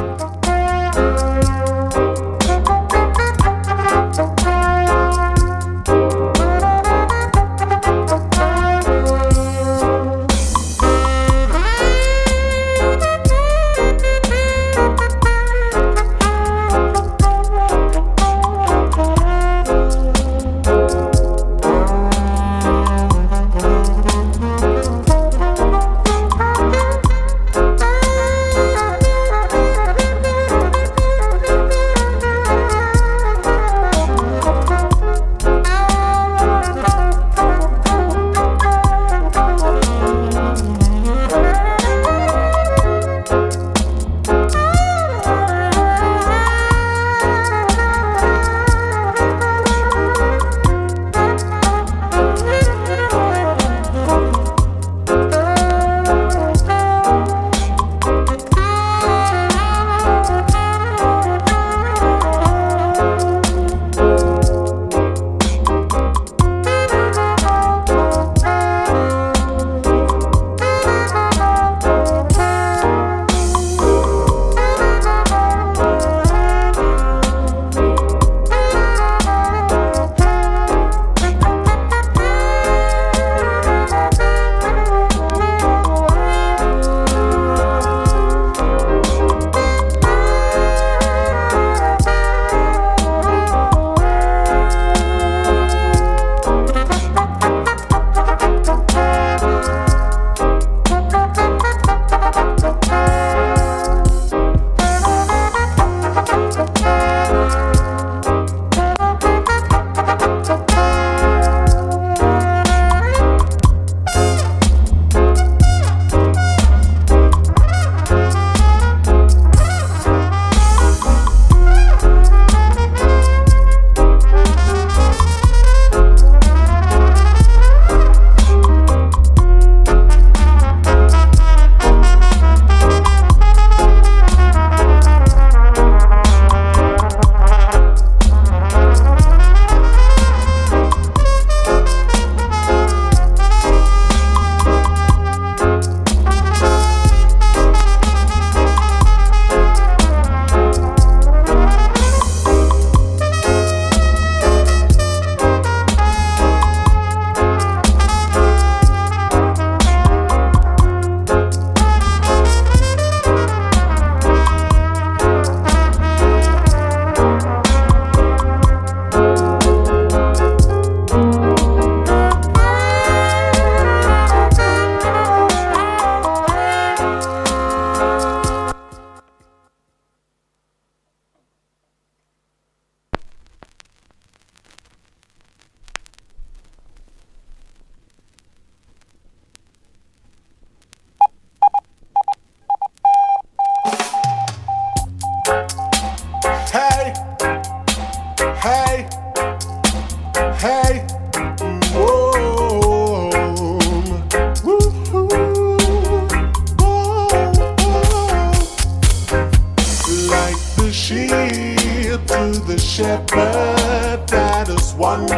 shepherd that has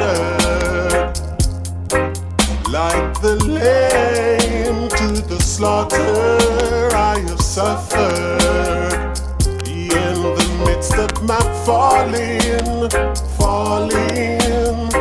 wandered, like the lamb to the slaughter I have suffered, in the midst of my falling.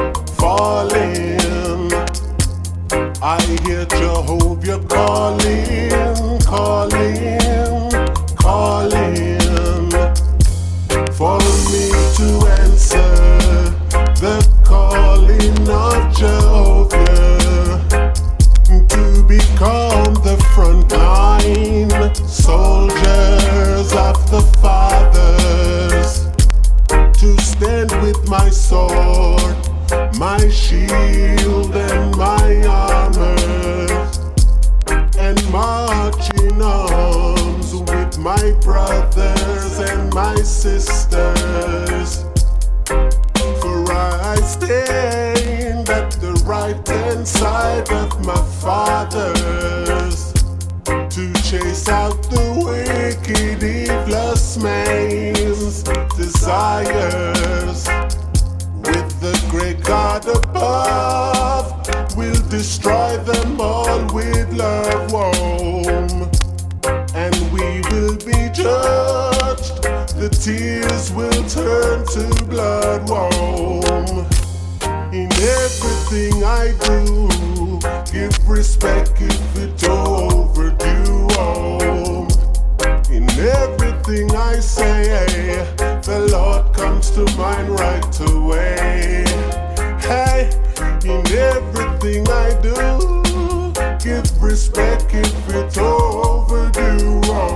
calling. I hear Jehovah calling, calling, calling for me to answer the calling of Jehovah, to become the frontline soldiers of the fathers, to stand with my sword, my shield and my armor, and march in arms with my brothers and my sisters. For I stand at the right hand side of my fathers, to chase out the wicked, evilest man's desires. With the great God above, we'll destroy them all with love, womb. And we will be judged, the tears will turn to blood, womb. In everything I do, give respect if it overdue, womb. In everything I say, the Lord comes to mind right away. Hey, in everything I do, give respect if it's overdue.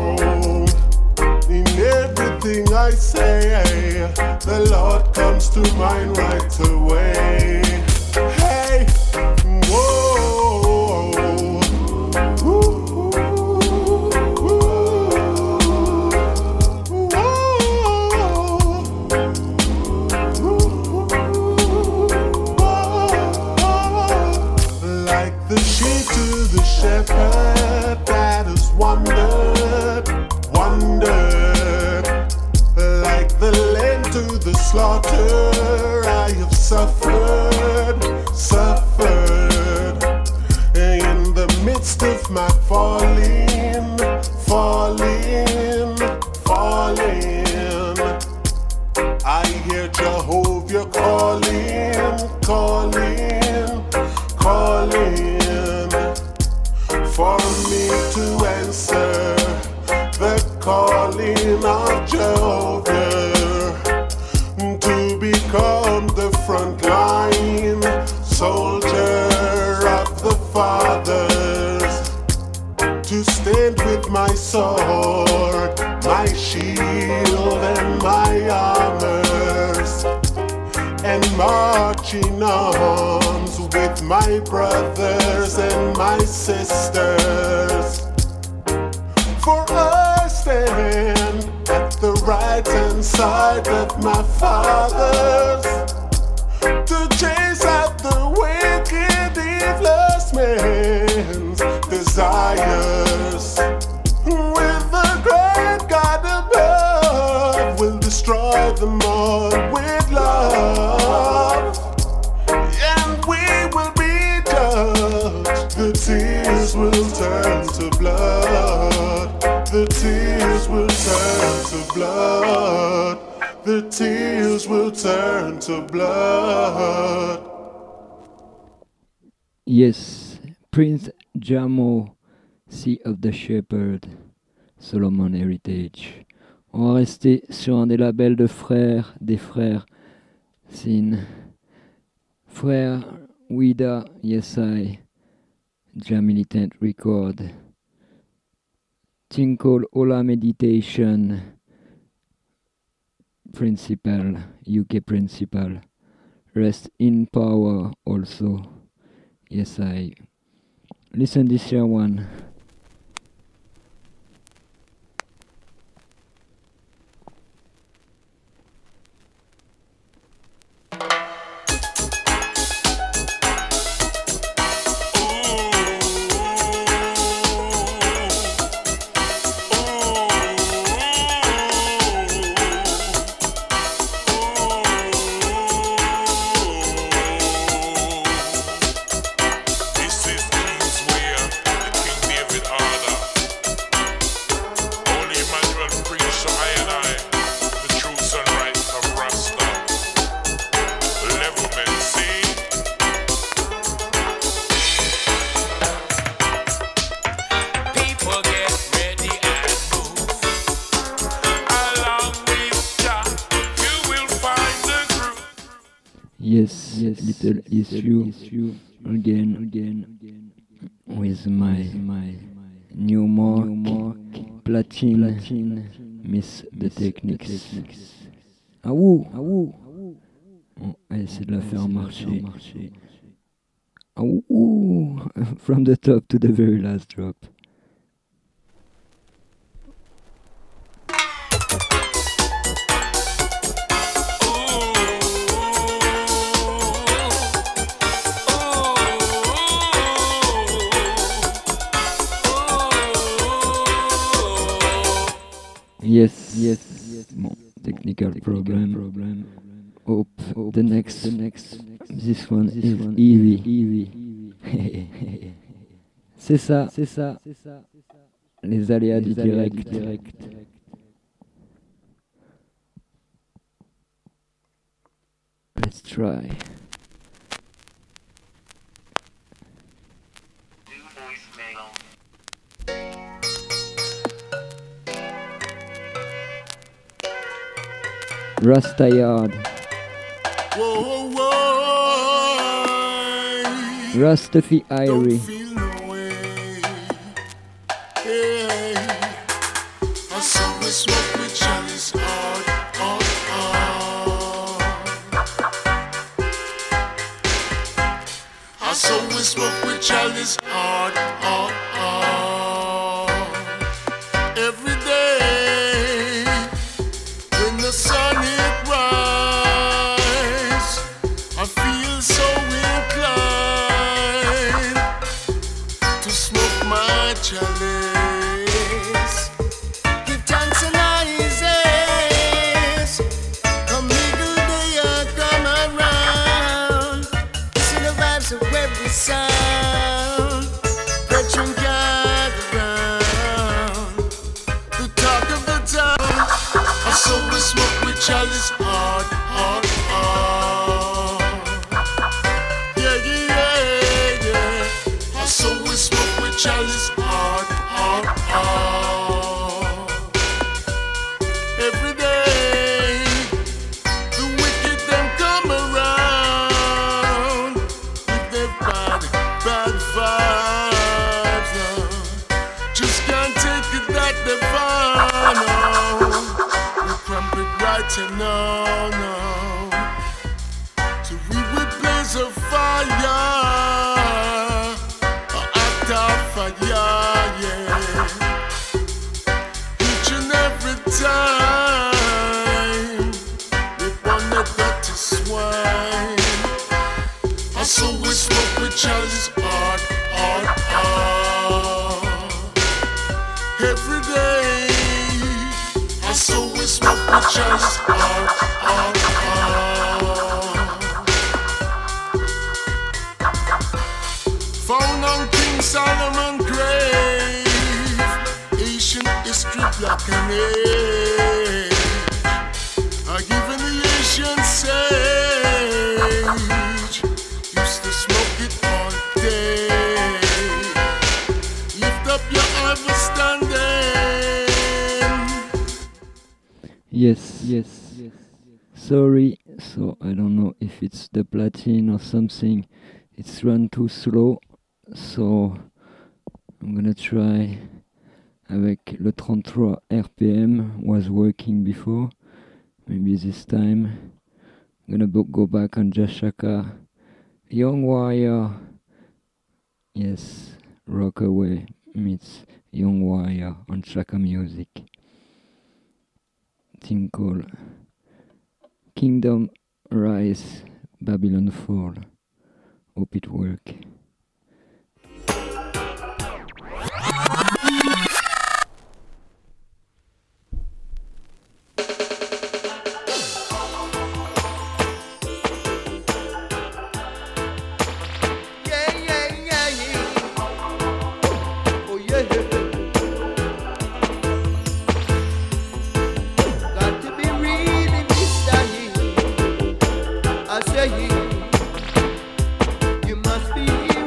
In everything I say, the Lord comes to mind right away. Hey, whoa, like the sheep to the shepherd that has wandered, wandered. Like the lamb to the slaughter, I have suffered, suffered. In the midst of my falling, falling, falling, I hear Jehovah calling, calling, calling for me to answer the calling of Jehovah, to become the frontline soldier of the fathers, to stand with my sword, my shield and my armors, and march in arms with my brothers and my sisters. For I stand at the right hand side of my fathers, to chase out the wicked, evilest man's desires. With the great God above, we'll destroy them all with love, and we will be judged. The tears will turn to blood. The tears will turn to blood. The tears will turn to blood. Yes, Prince Jamo, Sea of the Shepherd, Solomon Heritage. On va rester sur un des labels de frères, des frères Sin. Frère Wida, Yes I, Jam Militant Record. Thing called Ola Meditation, Principal, UK Principal. Rest in Power also, Yes I. Listen this year one. This is Kingsware, the King Yes, little issue again with my new mark platine. Miss the techniques. Ah ouh. On va essayer de la faire marcher. Ah ouh. From the top to the very last drop. Yes. Bon, technical problem. Hope the next. This one is Eevee. C'est ça. Les aléas du direct. Let's try. Rastayard. Rastafi Irie. Every day when the sun it rise, I feel so inclined to smoke my chalice. Give thanks and praises. Come legal day I come around. See the vibes of every sound. Brethren gather round. The talk of the town. I saw we smoke with chalice hard. Yeah. I saw we smoke with chalice hard. Every day, the wicked them come around with their bad vibes. Just can't take it that they're fine. We cramp it right and no. So we would blaze a fire, act of fire, yeah. Each and every time we want the dirty swine. I saw we smoke with chalice hard. Every day I saw we smoke with chalice hard. Found on King Solomon grave, ancient history black and age. Even the ancient sage used to smoke it all day. Lift up your understanding. Yes. Sorry, so I don't know if it's the platine or something. It's run too slow, so I'm gonna try avec le 33 RPM was working before. Maybe this time I'm gonna go back on Jashaka. Young Wire. Yes, Rockaway meets Young Wire on Shaka Music. Thing called Kingdom Rise, Babylon Fall. Hope it work. You must be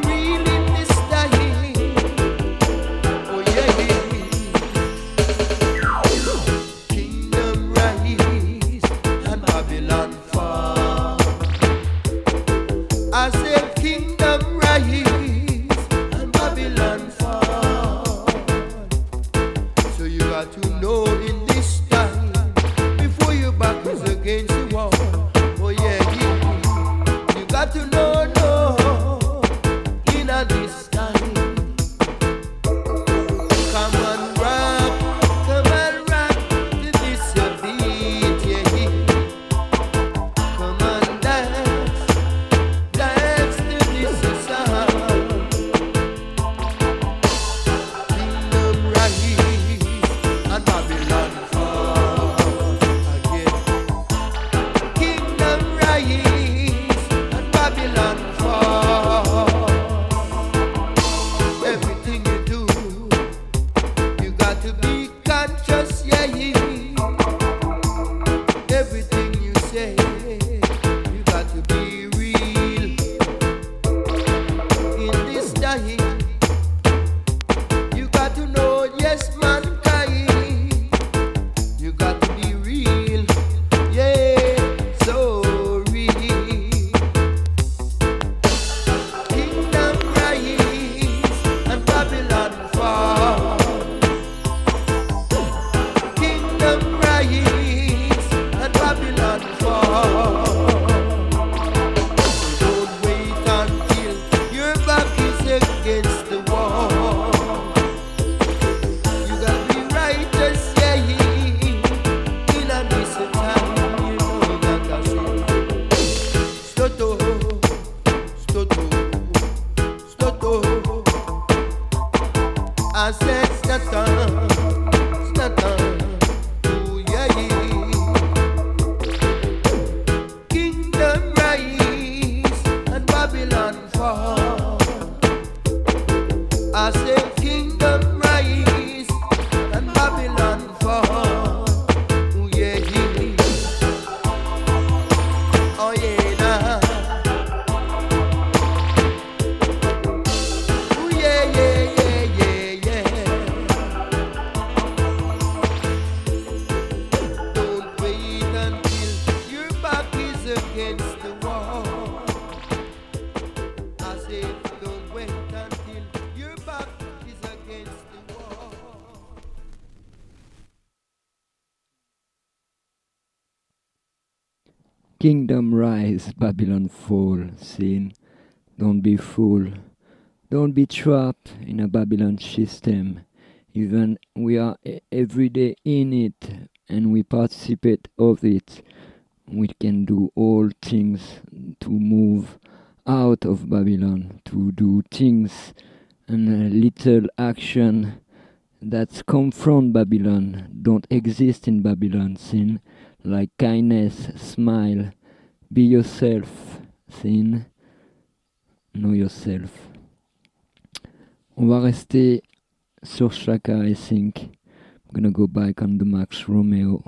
Kingdom rise, Babylon fall, sin. Don't be fool. Don't be trapped in a Babylon system. Even we are every day in it and we participate of it. We can do all things to move out of Babylon, to do things and a little action that come from Babylon, don't exist in Babylon, sin, like kindness, smile, be yourself, sin, know yourself. On va rester sur Shaka, I think. I'm gonna go back on the Max Romeo.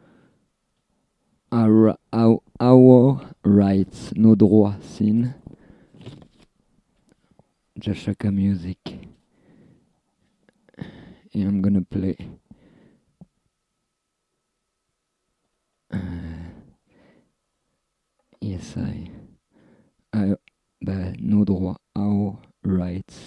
Our rights, nos droits, sin. Just Shaka music. And I'm gonna play. Yes, nos droits, our rights.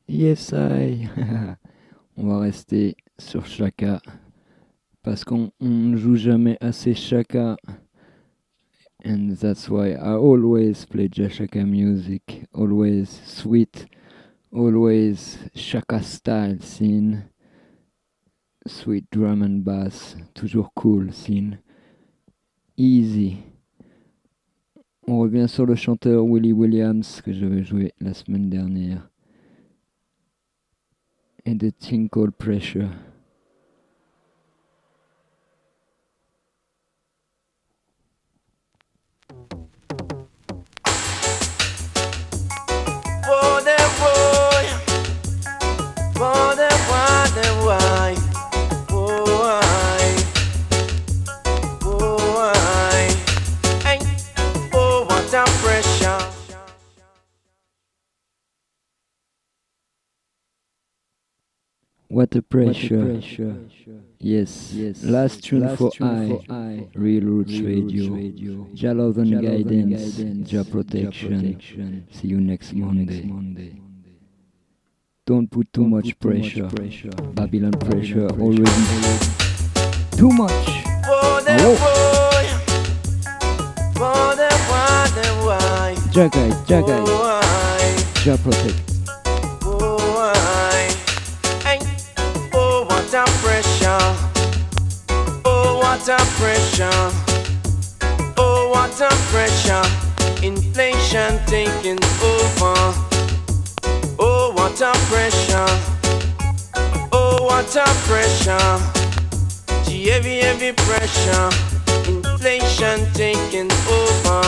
Yes, I. On va rester sur Chaka parce qu'on ne joue jamais assez Chaka. And that's why I always play Jashaka music. Always sweet, always Chaka style scene. Sweet drum and bass, toujours cool scene. Easy. On revient sur le chanteur Willie Williams que j'avais joué la semaine dernière. And the thing called Pressure. Oh, them boy. Oh, them why, them why. Oh, why. Oh, why. Hey. Oh, what a pressure. What a pressure. Yes. Last tune for I. Real Roots Radio. Jah love and guidance. Jah protection. See you next Monday. Don't put too much pressure. Babylon pressure already. Too much. Oh, them boy. Oh, them why, them why. Jah guide. Oh, why. Jah protect. Oh, why. Hey. Oh, what a pressure. Oh, what a pressure. Oh, what a pressure. Inflation taking over. Oh, what a pressure. Oh, what a pressure. Gee, heavy pressure. Inflation taking over.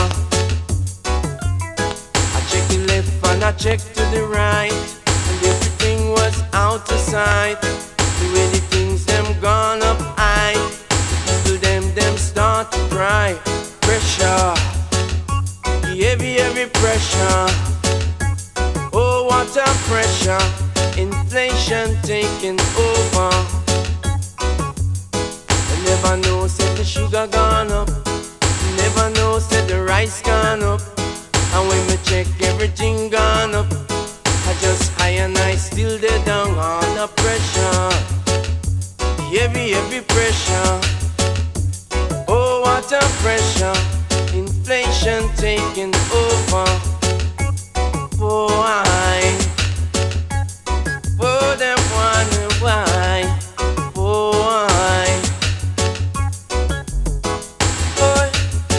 I check the left and I check to the right, and everything was out of sight. The way the things them gone up high, the people them start to cry. Pressure, heavy pressure. Oh, what a pressure. Inflation taking over. I never know said the sugar gone up. Never know said the rice gone up. And when me check everything gone up, I just high and I still dead down on the pressure. Heavy pressure. Oh, what a pressure. Inflation taking over. Oh, why? Oh, them wonder why. Oh, why? Oh.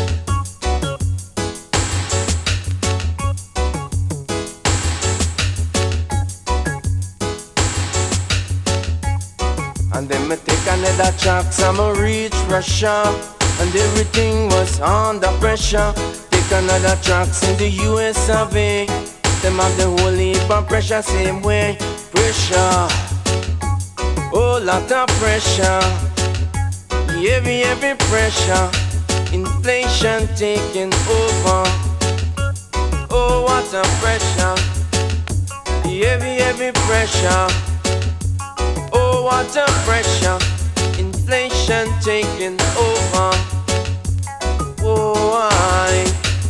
And then me take another track, so I'ma reach Russia, and everything was under pressure. Take another tracks in the US of A. Them have the whole heap of pressure, same way. Pressure, oh, lot of pressure. Heavy pressure. Inflation taking over. Oh, what a pressure. Heavy pressure. Oh, what a pressure. Inflation taking over. Oh, why?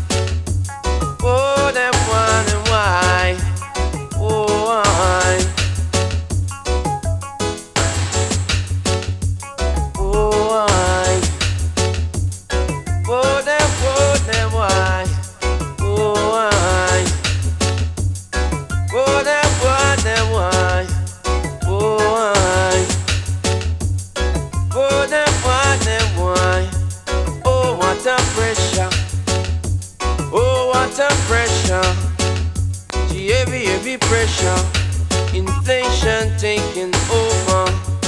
Oh, them wondering why. Oh, why? Oh, why? Oh, them why? Oh, why? Oh, them why? Oh, why? Oh, them why? Oh, what a pressure. Oh, what a pressure. Gee, heavy pressure. Inflation taking over.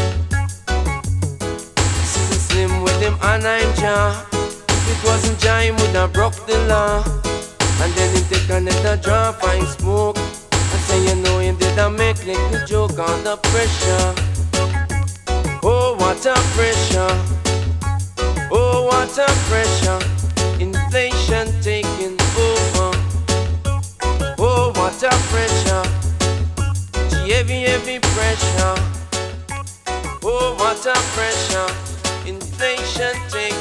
This is Slim with him and I'm Jah. If it wasn't Jah, he would have broke the law. And then he take another drop and smoke. I say you know him did a make little joke on the pressure. Oh, what a pressure. Oh, what a pressure. Inflation taking over. Oh, what a pressure. Gee, heavy pressure. Oh, what a pressure. Inflation taking